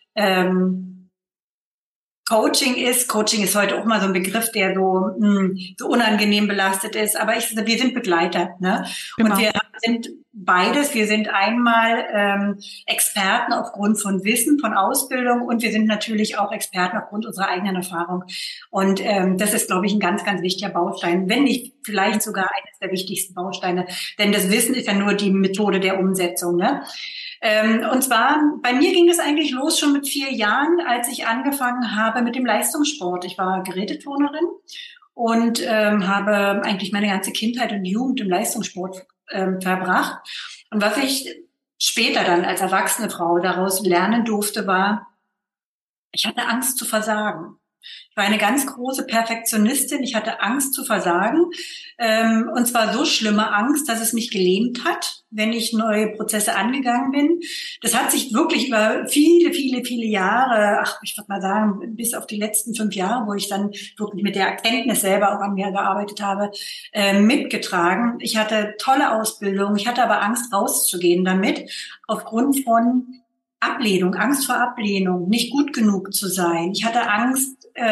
Coaching ist heute auch mal so ein Begriff, der so unangenehm belastet ist, aber wir sind Begleiter, ne? Genau. Und wir sind beides. Wir sind einmal Experten aufgrund von Wissen, von Ausbildung und wir sind natürlich auch Experten aufgrund unserer eigenen Erfahrung. Und das ist, glaube ich, ein ganz, ganz wichtiger Baustein, wenn nicht vielleicht sogar eines der wichtigsten Bausteine. Denn das Wissen ist ja nur die Methode der Umsetzung, ne? Und zwar, bei mir ging das eigentlich los schon mit 4 Jahren, als ich angefangen habe mit dem Leistungssport. Ich war Geräteturnerin und habe eigentlich meine ganze Kindheit und Jugend im Leistungssport verbracht. Und was ich später dann als erwachsene Frau daraus lernen durfte, war, ich hatte Angst zu versagen. Ich war eine ganz große Perfektionistin. Ich hatte Angst zu versagen. Und zwar so schlimme Angst, dass es mich gelähmt hat, wenn ich neue Prozesse angegangen bin. Das hat sich wirklich über viele, viele, viele Jahre, ich würde mal sagen, bis auf die letzten 5 Jahre, wo ich dann wirklich mit der Erkenntnis selber auch an mir gearbeitet habe, mitgetragen. Ich hatte tolle Ausbildung. Ich hatte aber Angst, rauszugehen damit, aufgrund von Ablehnung, Angst vor Ablehnung, nicht gut genug zu sein. Ich hatte Angst,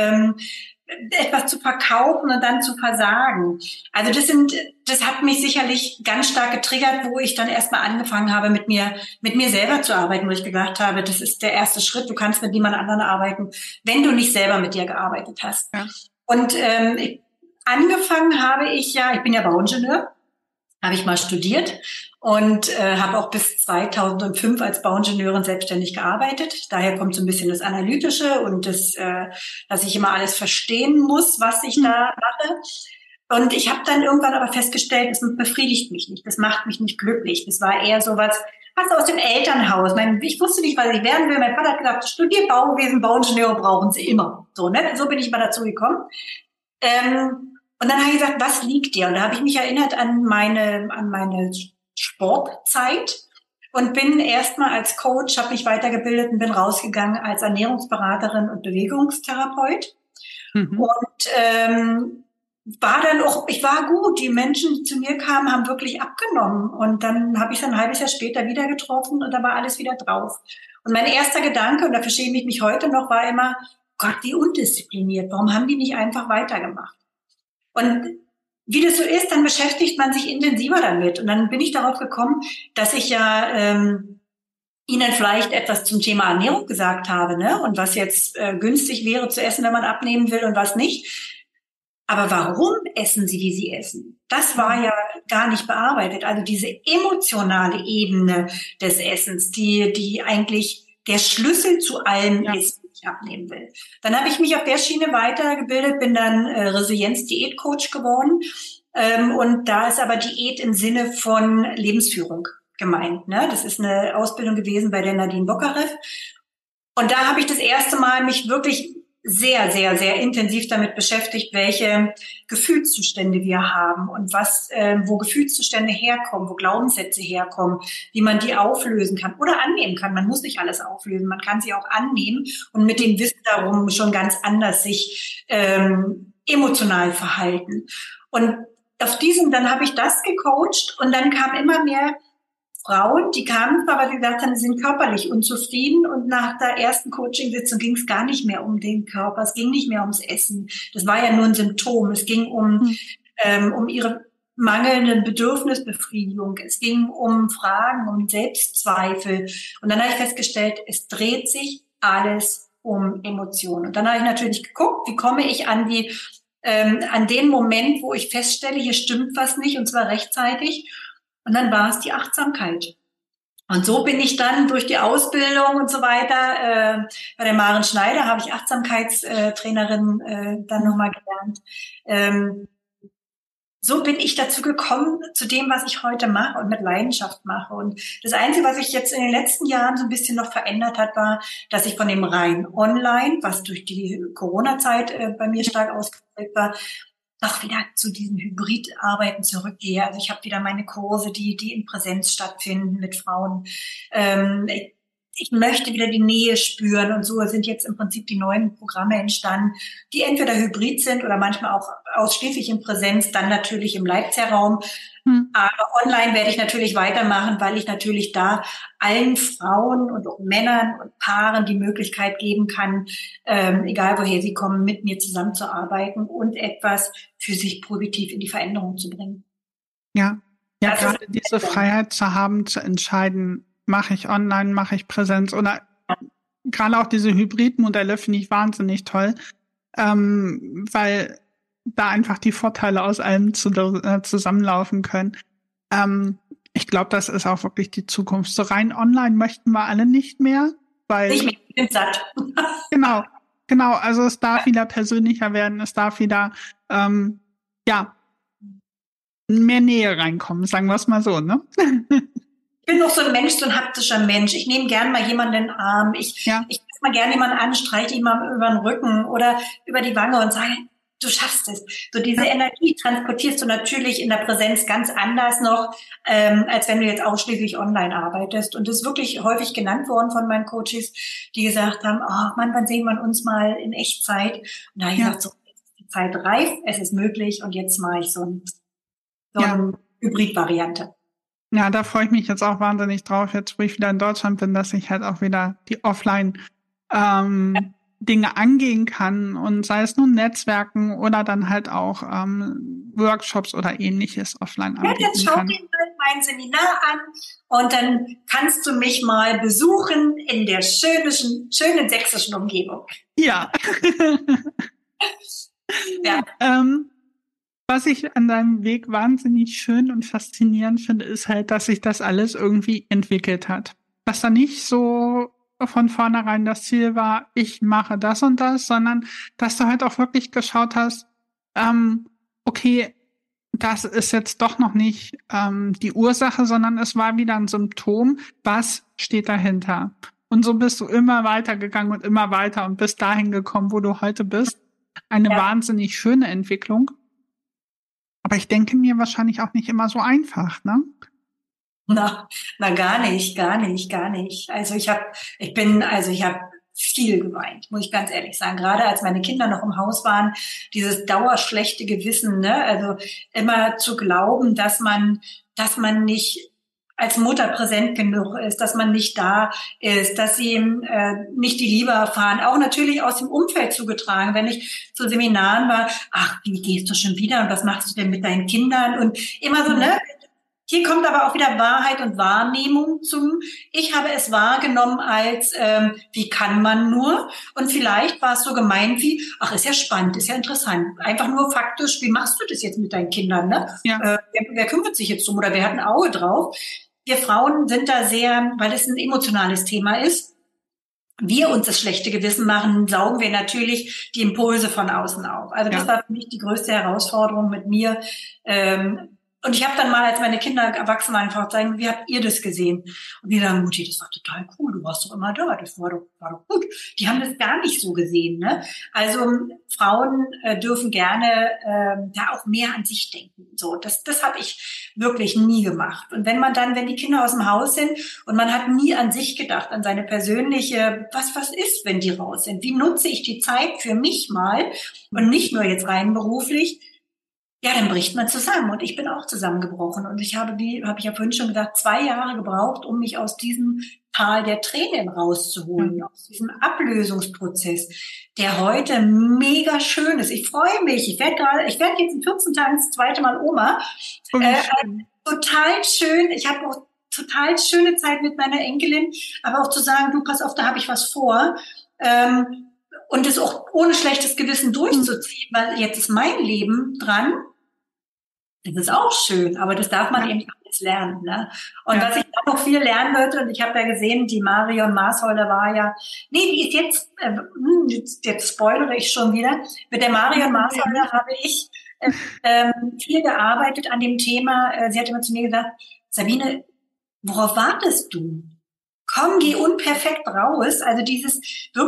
etwas zu verkaufen und dann zu versagen. Also das hat mich sicherlich ganz stark getriggert, wo ich dann erstmal angefangen habe, mit mir selber zu arbeiten, wo ich gedacht habe, das ist der erste Schritt. Du kannst mit niemand anderem arbeiten, wenn du nicht selber mit dir gearbeitet hast. Ja. Und angefangen habe ich bin ja Bauingenieur, habe ich mal studiert und habe auch bis 2005 als Bauingenieurin selbstständig gearbeitet. Daher kommt so ein bisschen das Analytische und das, dass ich immer alles verstehen muss, was ich da mache. Und ich habe dann irgendwann aber festgestellt, das befriedigt mich nicht, das macht mich nicht glücklich. Das war eher so was aus dem Elternhaus. Ich wusste nicht, was ich werden will. Mein Vater hat gesagt, studier Bauwesen, Bauingenieure brauchen sie immer. So, ne? So bin ich mal dazu gekommen. Und dann habe ich gesagt, was liegt dir? Und da habe ich mich erinnert an meine Sportzeit und bin erstmal als Coach, habe mich weitergebildet und bin rausgegangen als Ernährungsberaterin und Bewegungstherapeut. Mhm. Und war dann auch, ich war gut. Die Menschen, die zu mir kamen, haben wirklich abgenommen. Und dann habe ich ein halbes Jahr später wieder getroffen und da war alles wieder drauf. Und mein erster Gedanke, und dafür schäme ich mich heute noch, war immer, Gott, wie undiszipliniert. Warum haben die nicht einfach weitergemacht? Und wie das so ist, dann beschäftigt man sich intensiver damit. Und dann bin ich darauf gekommen, dass ich ja Ihnen vielleicht etwas zum Thema Ernährung gesagt habe, ne? Und was jetzt günstig wäre zu essen, wenn man abnehmen will und was nicht. Aber warum essen Sie, wie Sie essen? Das war ja gar nicht bearbeitet. Also diese emotionale Ebene des Essens, die eigentlich der Schlüssel zu allem ist, was ich abnehmen will. Dann habe ich mich auf der Schiene weitergebildet, bin dann Resilienz-Diät-Coach geworden. Und da ist aber Diät im Sinne von Lebensführung gemeint, ne? Das ist eine Ausbildung gewesen bei der Nadine Bockereff. Und da habe ich das erste Mal mich wirklich sehr, sehr, sehr intensiv damit beschäftigt, welche Gefühlszustände wir haben und wo Gefühlszustände herkommen, wo Glaubenssätze herkommen, wie man die auflösen kann oder annehmen kann. Man muss nicht alles auflösen, man kann sie auch annehmen und mit dem Wissen darum schon ganz anders sich emotional verhalten. Und dann habe ich das gecoacht und dann kamen immer mehr Frauen, die kamen, weil sie gesagt haben, sie sind körperlich unzufrieden und nach der ersten Coaching-Sitzung ging es gar nicht mehr um den Körper, es ging nicht mehr ums Essen. Das war ja nur ein Symptom. Es ging um ihre mangelnde Bedürfnisbefriedigung. Es ging um Fragen, um Selbstzweifel. Und dann habe ich festgestellt, es dreht sich alles um Emotionen. Und dann habe ich natürlich geguckt, wie komme ich an den Moment, wo ich feststelle, hier stimmt was nicht, und zwar rechtzeitig. Und dann war es die Achtsamkeit. Und so bin ich dann durch die Ausbildung und so weiter, bei der Maren Schneider habe ich Achtsamkeitstrainerin dann nochmal gelernt. So bin ich dazu gekommen, zu dem, was ich heute mache und mit Leidenschaft mache. Und das Einzige, was sich jetzt in den letzten Jahren so ein bisschen noch verändert hat, war, dass ich von dem rein online, was durch die Corona-Zeit bei mir stark ausgeprägt war, auch wieder zu diesen Hybridarbeiten zurückgehe. Also ich habe wieder meine Kurse, die in Präsenz stattfinden mit Frauen. Ich möchte wieder die Nähe spüren und so sind jetzt im Prinzip die neuen Programme entstanden, die entweder hybrid sind oder manchmal auch ausschließlich in Präsenz, dann natürlich im Leipziger-Raum. Aber online werde ich natürlich weitermachen, weil ich natürlich da allen Frauen und auch Männern und Paaren die Möglichkeit geben kann, egal woher sie kommen, mit mir zusammenzuarbeiten und etwas für sich positiv in die Veränderung zu bringen. Ja, gerade diese Freiheit zu haben, zu entscheiden, mache ich online, mache ich Präsenz oder gerade auch diese Hybridmodelle finde ich wahnsinnig toll, weil da einfach die Vorteile aus allem zusammenlaufen können. Ich glaube, das ist auch wirklich die Zukunft. So rein online möchten wir alle nicht mehr, weil ich bin satt. Genau. Also es darf wieder persönlicher werden, es darf wieder mehr Nähe reinkommen, sagen wir es mal so, ne? Ich bin noch so ein Mensch, so ein haptischer Mensch. Ich nehme gern mal jemanden in den Arm. Ich lasse mal gerne jemanden an, streiche ihn mal über den Rücken oder über die Wange und sage, du schaffst es. So diese Energie transportierst du natürlich in der Präsenz ganz anders noch, als wenn du jetzt ausschließlich online arbeitest. Und das ist wirklich häufig genannt worden von meinen Coaches, die gesagt haben, oh Mann, wann sehen wir uns mal in Echtzeit? Und da habe ich gesagt, so, jetzt ist die Zeit reif, es ist möglich und jetzt mache ich so eine Hybrid-Variante. Ja, da freue ich mich jetzt auch wahnsinnig drauf, jetzt wo ich wieder in Deutschland bin, dass ich halt auch wieder die Offline-Dinge angehen kann und sei es nun Netzwerken oder dann halt auch Workshops oder ähnliches offline anbieten kann. Jetzt schau dir mal mein Seminar an und dann kannst du mich mal besuchen in der schönen sächsischen Umgebung. Ja. Was ich an deinem Weg wahnsinnig schön und faszinierend finde, ist halt, dass sich das alles irgendwie entwickelt hat. Dass da nicht so von vornherein das Ziel war, ich mache das und das, sondern dass du halt auch wirklich geschaut hast, okay, das ist jetzt doch noch nicht die Ursache, sondern es war wieder ein Symptom. Was steht dahinter? Und so bist du immer weitergegangen und immer weiter und bist dahin gekommen, wo du heute bist. Eine wahnsinnig schöne Entwicklung. Aber ich denke mir wahrscheinlich auch nicht immer so einfach, ne? Na, gar nicht. Also ich habe viel geweint, muss ich ganz ehrlich sagen. Gerade als meine Kinder noch im Haus waren, dieses dauerschlechte Gewissen, ne? Also immer zu glauben, dass man nicht als Mutter präsent genug ist, dass man nicht da ist, dass sie nicht die Liebe erfahren. Auch natürlich aus dem Umfeld zugetragen. Wenn ich zu Seminaren war, ach, wie gehst du schon wieder und was machst du denn mit deinen Kindern? Und immer so, ne? Hier kommt aber auch wieder Wahrheit und Wahrnehmung zum. Ich habe es wahrgenommen als, wie kann man nur? Und vielleicht war es so gemeint wie, ach, ist ja spannend, ist ja interessant. Einfach nur faktisch, wie machst du das jetzt mit deinen Kindern? Ne? Ja. Wer kümmert sich jetzt drum oder wer hat ein Auge drauf? Wir Frauen sind da sehr, weil es ein emotionales Thema ist, wir uns das schlechte Gewissen machen, saugen wir natürlich die Impulse von außen auf. Also das war für mich die größte Herausforderung mit mir, Und ich habe dann mal, als meine Kinder erwachsen waren, einfach sagen, wie habt ihr das gesehen? Und die sagen, Mutti, das war total cool, du warst doch immer da, das war doch gut. Die haben das gar nicht so gesehen. Ne? Also Frauen dürfen gerne da auch mehr an sich denken. So, das habe ich wirklich nie gemacht. Und wenn die Kinder aus dem Haus sind und man hat nie an sich gedacht, an seine persönliche, was ist, wenn die raus sind? Wie nutze ich die Zeit für mich mal und nicht nur jetzt rein beruflich? Ja, dann bricht man zusammen und ich bin auch zusammengebrochen und ich habe ich ja vorhin schon gesagt, 2 Jahre gebraucht, um mich aus diesem Tal der Tränen rauszuholen, aus diesem Ablösungsprozess, der heute mega schön ist. Ich freue mich. Ich werde jetzt in 14 Tagen das 2. Mal Oma. Total schön. Ich habe auch total schöne Zeit mit meiner Enkelin, aber auch zu sagen, du, pass auf, da habe ich was vor. Und es auch ohne schlechtes Gewissen durchzuziehen, weil jetzt ist mein Leben dran. Das ist auch schön, aber das darf man eben alles lernen. Ne? Und was ich da noch viel lernen würde, und ich habe ja gesehen, die Marion Maßholder die ist jetzt spoilere ich schon wieder, mit der Marion Maßholder habe ich viel gearbeitet an dem Thema. Sie hat immer zu mir gesagt, Sabine, worauf wartest du? Komm, geh unperfekt raus. Also dieses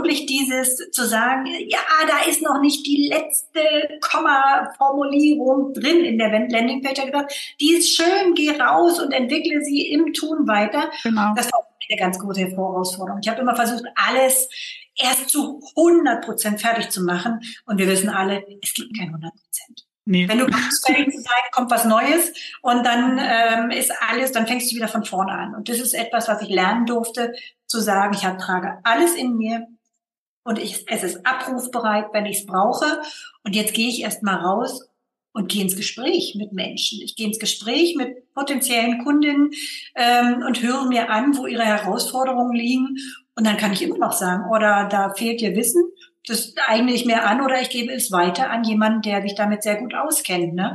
zu sagen, ja, da ist noch nicht die letzte Komma-Formulierung drin in der Landingpage. Gesagt, die ist schön, geh raus und entwickle sie im Tun weiter. Genau. Das war eine ganz große Herausforderung. Ich habe immer versucht, alles erst zu 100% fertig zu machen. Und wir wissen alle, es gibt kein 100%. Nee. Wenn du kommst, fertig zu sein, kommt was Neues und dann dann fängst du wieder von vorne an. Und das ist etwas, was ich lernen durfte, zu sagen, ich trage alles in mir und es ist abrufbereit, wenn ich es brauche. Und jetzt gehe ich erst mal raus und gehe ins Gespräch mit Menschen. Ich gehe ins Gespräch mit potenziellen Kundinnen und höre mir an, wo ihre Herausforderungen liegen. Und dann kann ich immer noch sagen, oder da fehlt dir Wissen. Das eigne ich mir an oder ich gebe es weiter an jemanden, der sich damit sehr gut auskennt. Ne?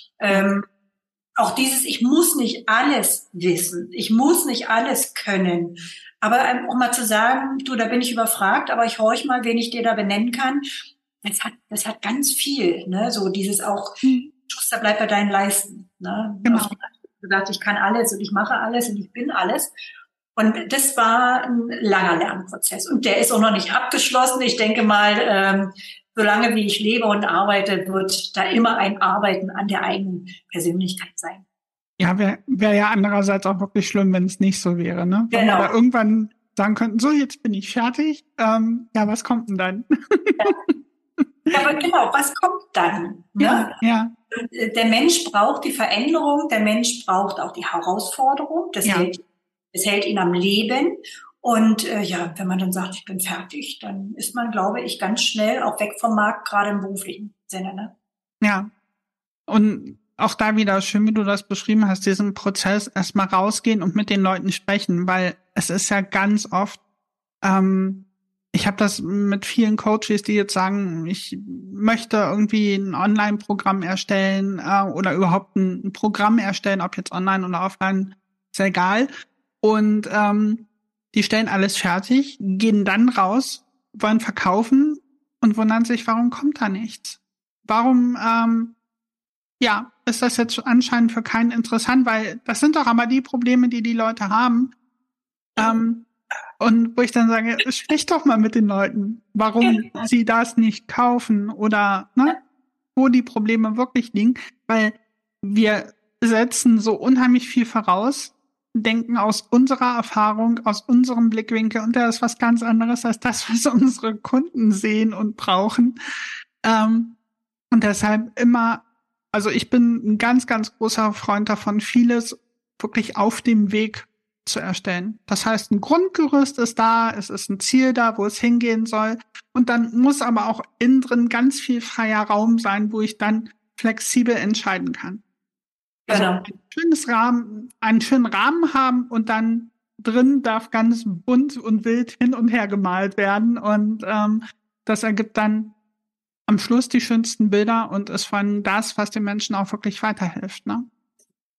Auch ich muss nicht alles wissen, ich muss nicht alles können. Aber auch mal zu sagen, du, da bin ich überfragt, aber ich horch mal, wen ich dir da benennen kann. Das hat ganz viel. Ne? So dieses auch, Schuster, bleib bei deinen Leisten. Ne? Genau. Gesagt, ich kann alles und ich mache alles und ich bin alles. Und das war ein langer Lernprozess. Und der ist auch noch nicht abgeschlossen. Ich denke mal, solange wie ich lebe und arbeite, wird da immer ein Arbeiten an der eigenen Persönlichkeit sein. Ja, wäre ja andererseits auch wirklich schlimm, wenn es nicht so wäre, ne? Wenn wir da irgendwann sagen könnten, so, jetzt bin ich fertig. Was kommt denn dann? Ja, aber genau, was kommt dann? Ne? Ja. Der Mensch braucht die Veränderung, der Mensch braucht auch die Herausforderung. Das hält ihn am Leben. Und wenn man dann sagt, ich bin fertig, dann ist man, glaube ich, ganz schnell auch weg vom Markt, gerade im beruflichen Sinne. Ne? Ja. Und auch da wieder schön, wie du das beschrieben hast, diesen Prozess erstmal rausgehen und mit den Leuten sprechen, weil es ist ja ganz oft, ich habe das mit vielen Coaches, die jetzt sagen, ich möchte irgendwie ein Online-Programm erstellen oder überhaupt ein Programm erstellen, ob jetzt online oder offline, ist ja egal. Und die stellen alles fertig, gehen dann raus, wollen verkaufen und wundern sich, warum kommt da nichts? Warum ist das jetzt anscheinend für keinen interessant? Weil das sind doch aber die Probleme, die Leute haben. Und wo ich dann sage, sprich doch mal mit den Leuten, warum sie das nicht kaufen oder wo die Probleme wirklich liegen. Weil wir setzen so unheimlich viel voraus, denken aus unserer Erfahrung, aus unserem Blickwinkel, und da ist was ganz anderes als das, was unsere Kunden sehen und brauchen. Und deshalb immer, also ich bin ein ganz, ganz großer Freund davon, vieles wirklich auf dem Weg zu erstellen. Das heißt, ein Grundgerüst ist da, es ist ein Ziel da, wo es hingehen soll. Und dann muss aber auch innen drin ganz viel freier Raum sein, wo ich dann flexibel entscheiden kann. Genau. Also einen schönen Rahmen haben und dann drin darf ganz bunt und wild hin und her gemalt werden. Und das ergibt dann am Schluss die schönsten Bilder und ist von das, was den Menschen auch wirklich weiterhilft. Ne?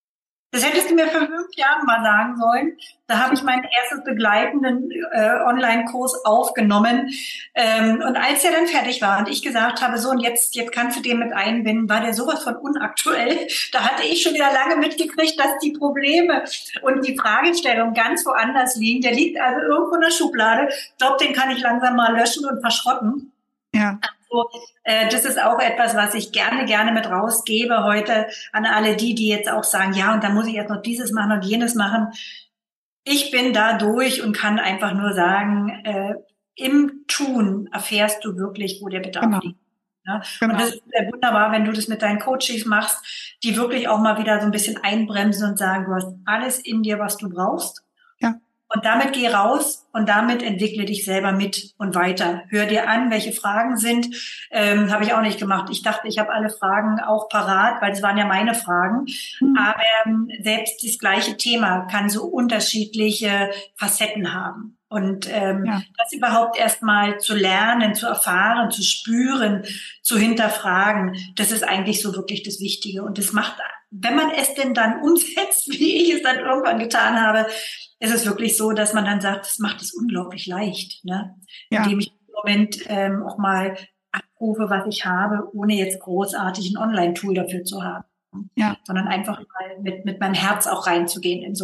Das hättest du mir vor 5 Jahren mal sagen sollen. Da habe ich meinen erstes begleitenden Online-Kurs aufgenommen. Und als er dann fertig war und ich gesagt habe, so und jetzt kannst du den mit einbinden, war der sowas von unaktuell. Da hatte ich schon wieder lange mitgekriegt, dass die Probleme und die Fragestellung ganz woanders liegen. Der liegt also irgendwo in der Schublade. Ich glaube, den kann ich langsam mal löschen und verschrotten. Ja. Also, das ist auch etwas, was ich gerne mit rausgebe heute an alle die jetzt auch sagen, ja, und dann muss ich erst noch dieses machen und jenes machen. Ich bin da durch und kann einfach nur sagen, im Tun erfährst du wirklich, wo der Bedarf liegt. Ja? Genau. Und das ist sehr wunderbar, wenn du das mit deinen Coaches machst, die wirklich auch mal wieder so ein bisschen einbremsen und sagen, du hast alles in dir, was du brauchst. Und damit geh raus und damit entwickle dich selber mit und weiter. Hör dir an, welche Fragen sind. Habe ich auch nicht gemacht. Ich dachte, ich habe alle Fragen auch parat, weil es waren ja meine Fragen. Aber selbst das gleiche Thema kann so unterschiedliche Facetten haben. Und das überhaupt erstmal zu lernen, zu erfahren, zu spüren, zu hinterfragen, das ist eigentlich so wirklich das Wichtige. Und das macht, wenn man es denn dann umsetzt, wie ich es dann irgendwann getan habe, ist es wirklich so, dass man dann sagt, das macht es unglaublich leicht, ne? Ja. Indem ich im Moment auch mal abrufe, was ich habe, ohne jetzt großartig ein Online-Tool dafür zu haben. Ja. Sondern einfach mal mit meinem Herz auch reinzugehen in so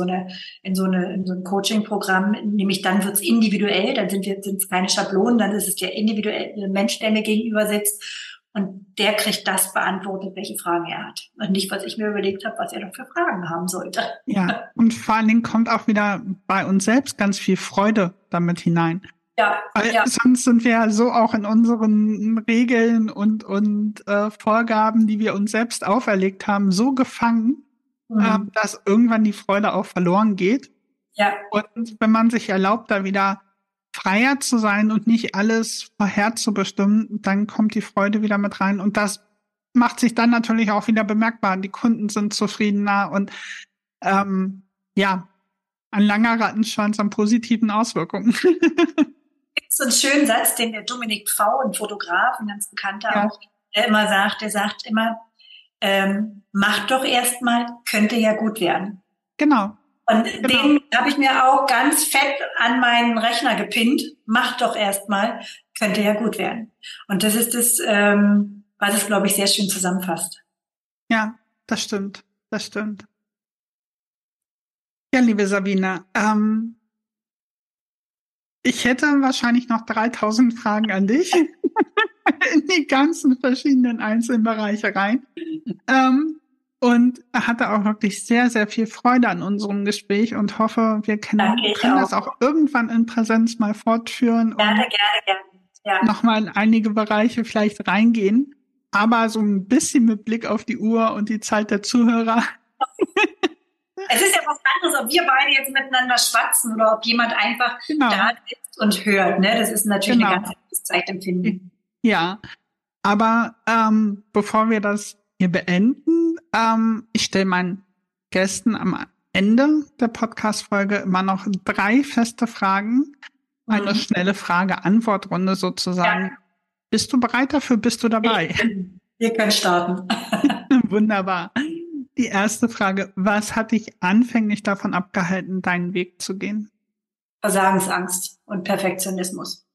ein Coaching-Programm. Nämlich dann wird's individuell, dann sind es keine Schablonen, dann ist es der individuelle Mensch, der mir gegenüber sitzt. Und der kriegt das beantwortet, welche Fragen er hat. Und nicht, was ich mir überlegt habe, was er noch für Fragen haben sollte. Ja, und vor allen Dingen kommt auch wieder bei uns selbst ganz viel Freude damit hinein. Ja, weil sonst sind wir ja so auch in unseren Regeln und Vorgaben, die wir uns selbst auferlegt haben, so gefangen, dass irgendwann die Freude auch verloren geht. Ja. Und wenn man sich erlaubt, da wieder freier zu sein und nicht alles vorherzubestimmen, dann kommt die Freude wieder mit rein. Und das macht sich dann natürlich auch wieder bemerkbar. Die Kunden sind zufriedener und ein langer Rattenschwanz an positiven Auswirkungen. Es gibt so einen schönen Satz, den der Dominik V., ein Fotograf, ein ganz bekannter auch, der sagt immer, macht doch erstmal, könnte ja gut werden. Genau. Und den habe ich mir auch ganz fett an meinen Rechner gepinnt. Mach doch erstmal, könnte ja gut werden. Und das ist das, was es, glaube ich, sehr schön zusammenfasst. Ja, das stimmt. Das stimmt. Ja, liebe Sabine, ich hätte wahrscheinlich noch 3000 Fragen an dich in die ganzen verschiedenen einzelnen Bereiche rein. Und hatte auch wirklich sehr, sehr viel Freude an unserem Gespräch und hoffe, wir können das auch irgendwann in Präsenz mal fortführen gerne, und gerne. Ja. Nochmal in einige Bereiche vielleicht reingehen. Aber so ein bisschen mit Blick auf die Uhr und die Zeit der Zuhörer. Es ist ja was anderes, ob wir beide jetzt miteinander schwatzen oder ob jemand einfach da sitzt und hört. Ne? Das ist natürlich eine ganz andere Zeitempfinden. Ja, aber bevor wir das hier beenden, ich stelle meinen Gästen am Ende der Podcast-Folge immer noch 3 feste Fragen. Eine schnelle Frage-Antwort-Runde sozusagen. Ja. Bist du bereit dafür? Bist du dabei? Wir können starten. Wunderbar. Die erste Frage. Was hat dich anfänglich davon abgehalten, deinen Weg zu gehen? Versagensangst und Perfektionismus.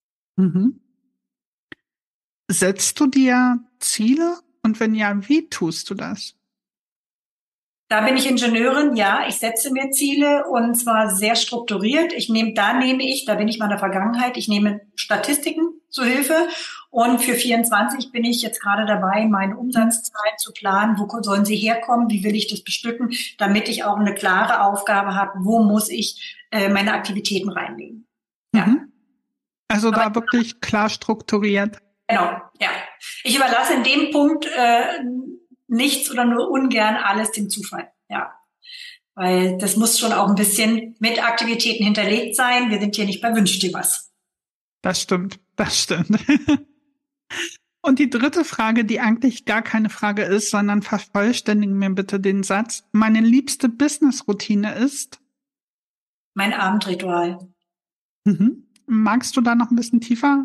Setzt du dir Ziele? Und wenn ja, wie tust du das? Da bin ich Ingenieurin, ja. Ich setze mir Ziele und zwar sehr strukturiert. Da bin ich mal in der Vergangenheit. Ich nehme Statistiken zu Hilfe und für 24 bin ich jetzt gerade dabei, meine Umsatzzahlen zu planen. Wo sollen sie herkommen? Wie will ich das bestücken? Damit ich auch eine klare Aufgabe habe, wo muss ich meine Aktivitäten reinlegen. Ja. Also da wirklich klar strukturiert. Genau, ja. Ich überlasse in dem Punkt nichts oder nur ungern alles dem Zufall, ja. Weil das muss schon auch ein bisschen mit Aktivitäten hinterlegt sein. Wir sind hier nicht bei Wünsch dir was. Das stimmt. Und die dritte Frage, die eigentlich gar keine Frage ist, sondern vervollständigen mir bitte den Satz. Meine liebste Business-Routine ist? Mein Abendritual. Magst du da noch ein bisschen tiefer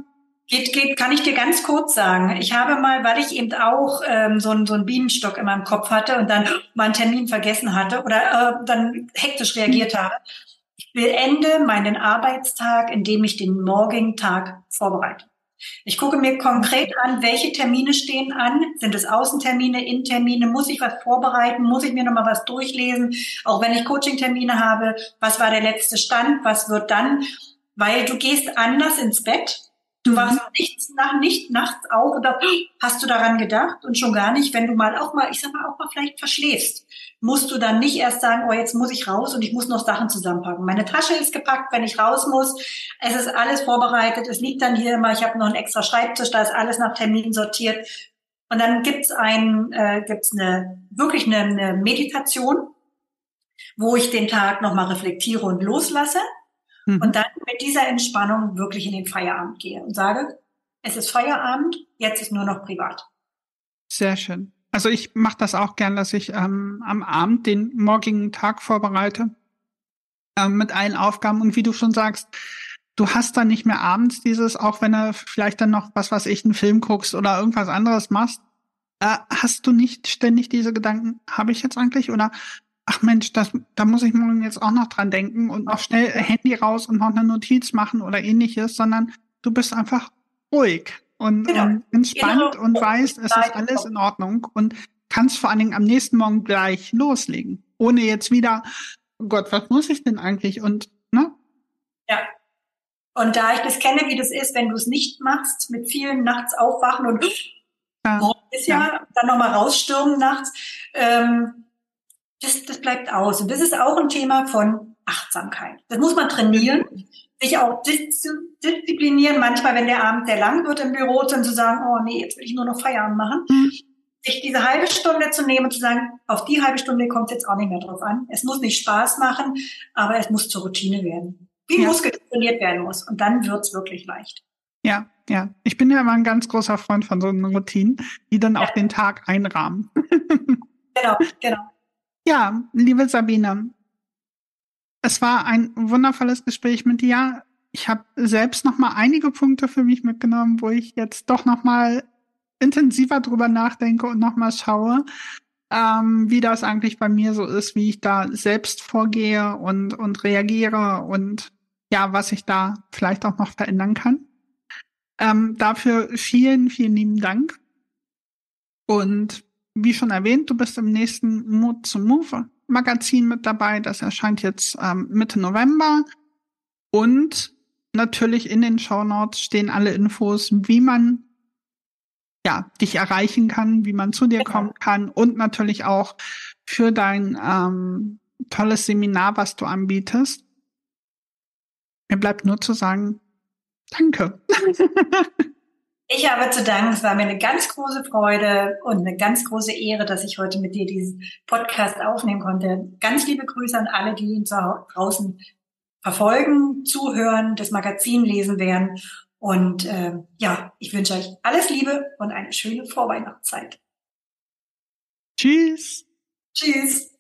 Kann ich dir ganz kurz sagen. Ich habe mal, weil ich eben auch so einen Bienenstock in meinem Kopf hatte und dann mal einen Termin vergessen hatte oder dann hektisch reagiert habe. Ich beende meinen Arbeitstag, indem ich den morgigen Tag vorbereite. Ich gucke mir konkret an, welche Termine stehen an. Sind es Außentermine, Innentermine? Muss ich was vorbereiten? Muss ich mir nochmal was durchlesen? Auch wenn ich Coaching-Termine habe, was war der letzte Stand? Was wird dann? Weil du gehst anders ins Bett. Du wachst nicht nachts auf und hast du daran gedacht und schon gar nicht, wenn du auch mal vielleicht verschläfst, musst du dann nicht erst sagen, oh, jetzt muss ich raus und ich muss noch Sachen zusammenpacken. Meine Tasche ist gepackt, wenn ich raus muss. Es ist alles vorbereitet. Es liegt dann hier immer, ich habe noch einen extra Schreibtisch, da ist alles nach Termin sortiert. Und dann gibt's eine Meditation, wo ich den Tag nochmal reflektiere und loslasse. Und dann mit dieser Entspannung wirklich in den Feierabend gehe und sage, es ist Feierabend, jetzt ist nur noch privat. Sehr schön. Also ich mache das auch gern, dass ich am Abend den morgigen Tag vorbereite mit allen Aufgaben. Und wie du schon sagst, du hast dann nicht mehr abends dieses, auch wenn du vielleicht dann noch, einen Film guckst oder irgendwas anderes machst, hast du nicht ständig diese Gedanken, habe ich jetzt eigentlich oder ach Mensch, da muss ich morgen jetzt auch noch dran denken und noch schnell Handy raus und noch eine Notiz machen oder ähnliches, sondern du bist einfach ruhig und entspannt und weißt, es ist alles in Ordnung und kannst vor allen Dingen am nächsten Morgen gleich loslegen, ohne jetzt wieder, oh Gott, was muss ich denn eigentlich und, ne? Ja. Und da ich das kenne, wie das ist, wenn du es nicht machst, mit vielen nachts aufwachen und dann nochmal rausstürmen nachts, das bleibt aus. Und das ist auch ein Thema von Achtsamkeit. Das muss man trainieren, sich auch disziplinieren. Manchmal, wenn der Abend sehr lang wird im Büro, dann zu sagen, oh nee, jetzt will ich nur noch Feierabend machen. Sich diese halbe Stunde zu nehmen und zu sagen, auf die halbe Stunde kommt es jetzt auch nicht mehr drauf an. Es muss nicht Spaß machen, aber es muss zur Routine werden. Wie ein Muskel trainiert werden muss. Und dann wird's wirklich leicht. Ja. Ich bin ja immer ein ganz großer Freund von so einer Routine, die dann auch den Tag einrahmen. Genau. Ja, liebe Sabine, es war ein wundervolles Gespräch mit dir. Ich habe selbst noch mal einige Punkte für mich mitgenommen, wo ich jetzt doch noch mal intensiver drüber nachdenke und noch mal schaue, wie das eigentlich bei mir so ist, wie ich da selbst vorgehe und reagiere und ja, was ich da vielleicht auch noch verändern kann. Dafür vielen, vielen lieben Dank. Und wie schon erwähnt, du bist im nächsten Mut to Move Magazin mit dabei. Das erscheint jetzt Mitte November. Und natürlich in den Shownotes stehen alle Infos, wie man dich erreichen kann, wie man zu dir kommen kann und natürlich auch für dein tolles Seminar, was du anbietest. Mir bleibt nur zu sagen, danke. Ich habe zu danken. Es war mir eine ganz große Freude und eine ganz große Ehre, dass ich heute mit dir diesen Podcast aufnehmen konnte. Ganz liebe Grüße an alle, die ihn draußen verfolgen, zuhören, das Magazin lesen werden. Und ich wünsche euch alles Liebe und eine schöne Vorweihnachtszeit. Tschüss. Tschüss.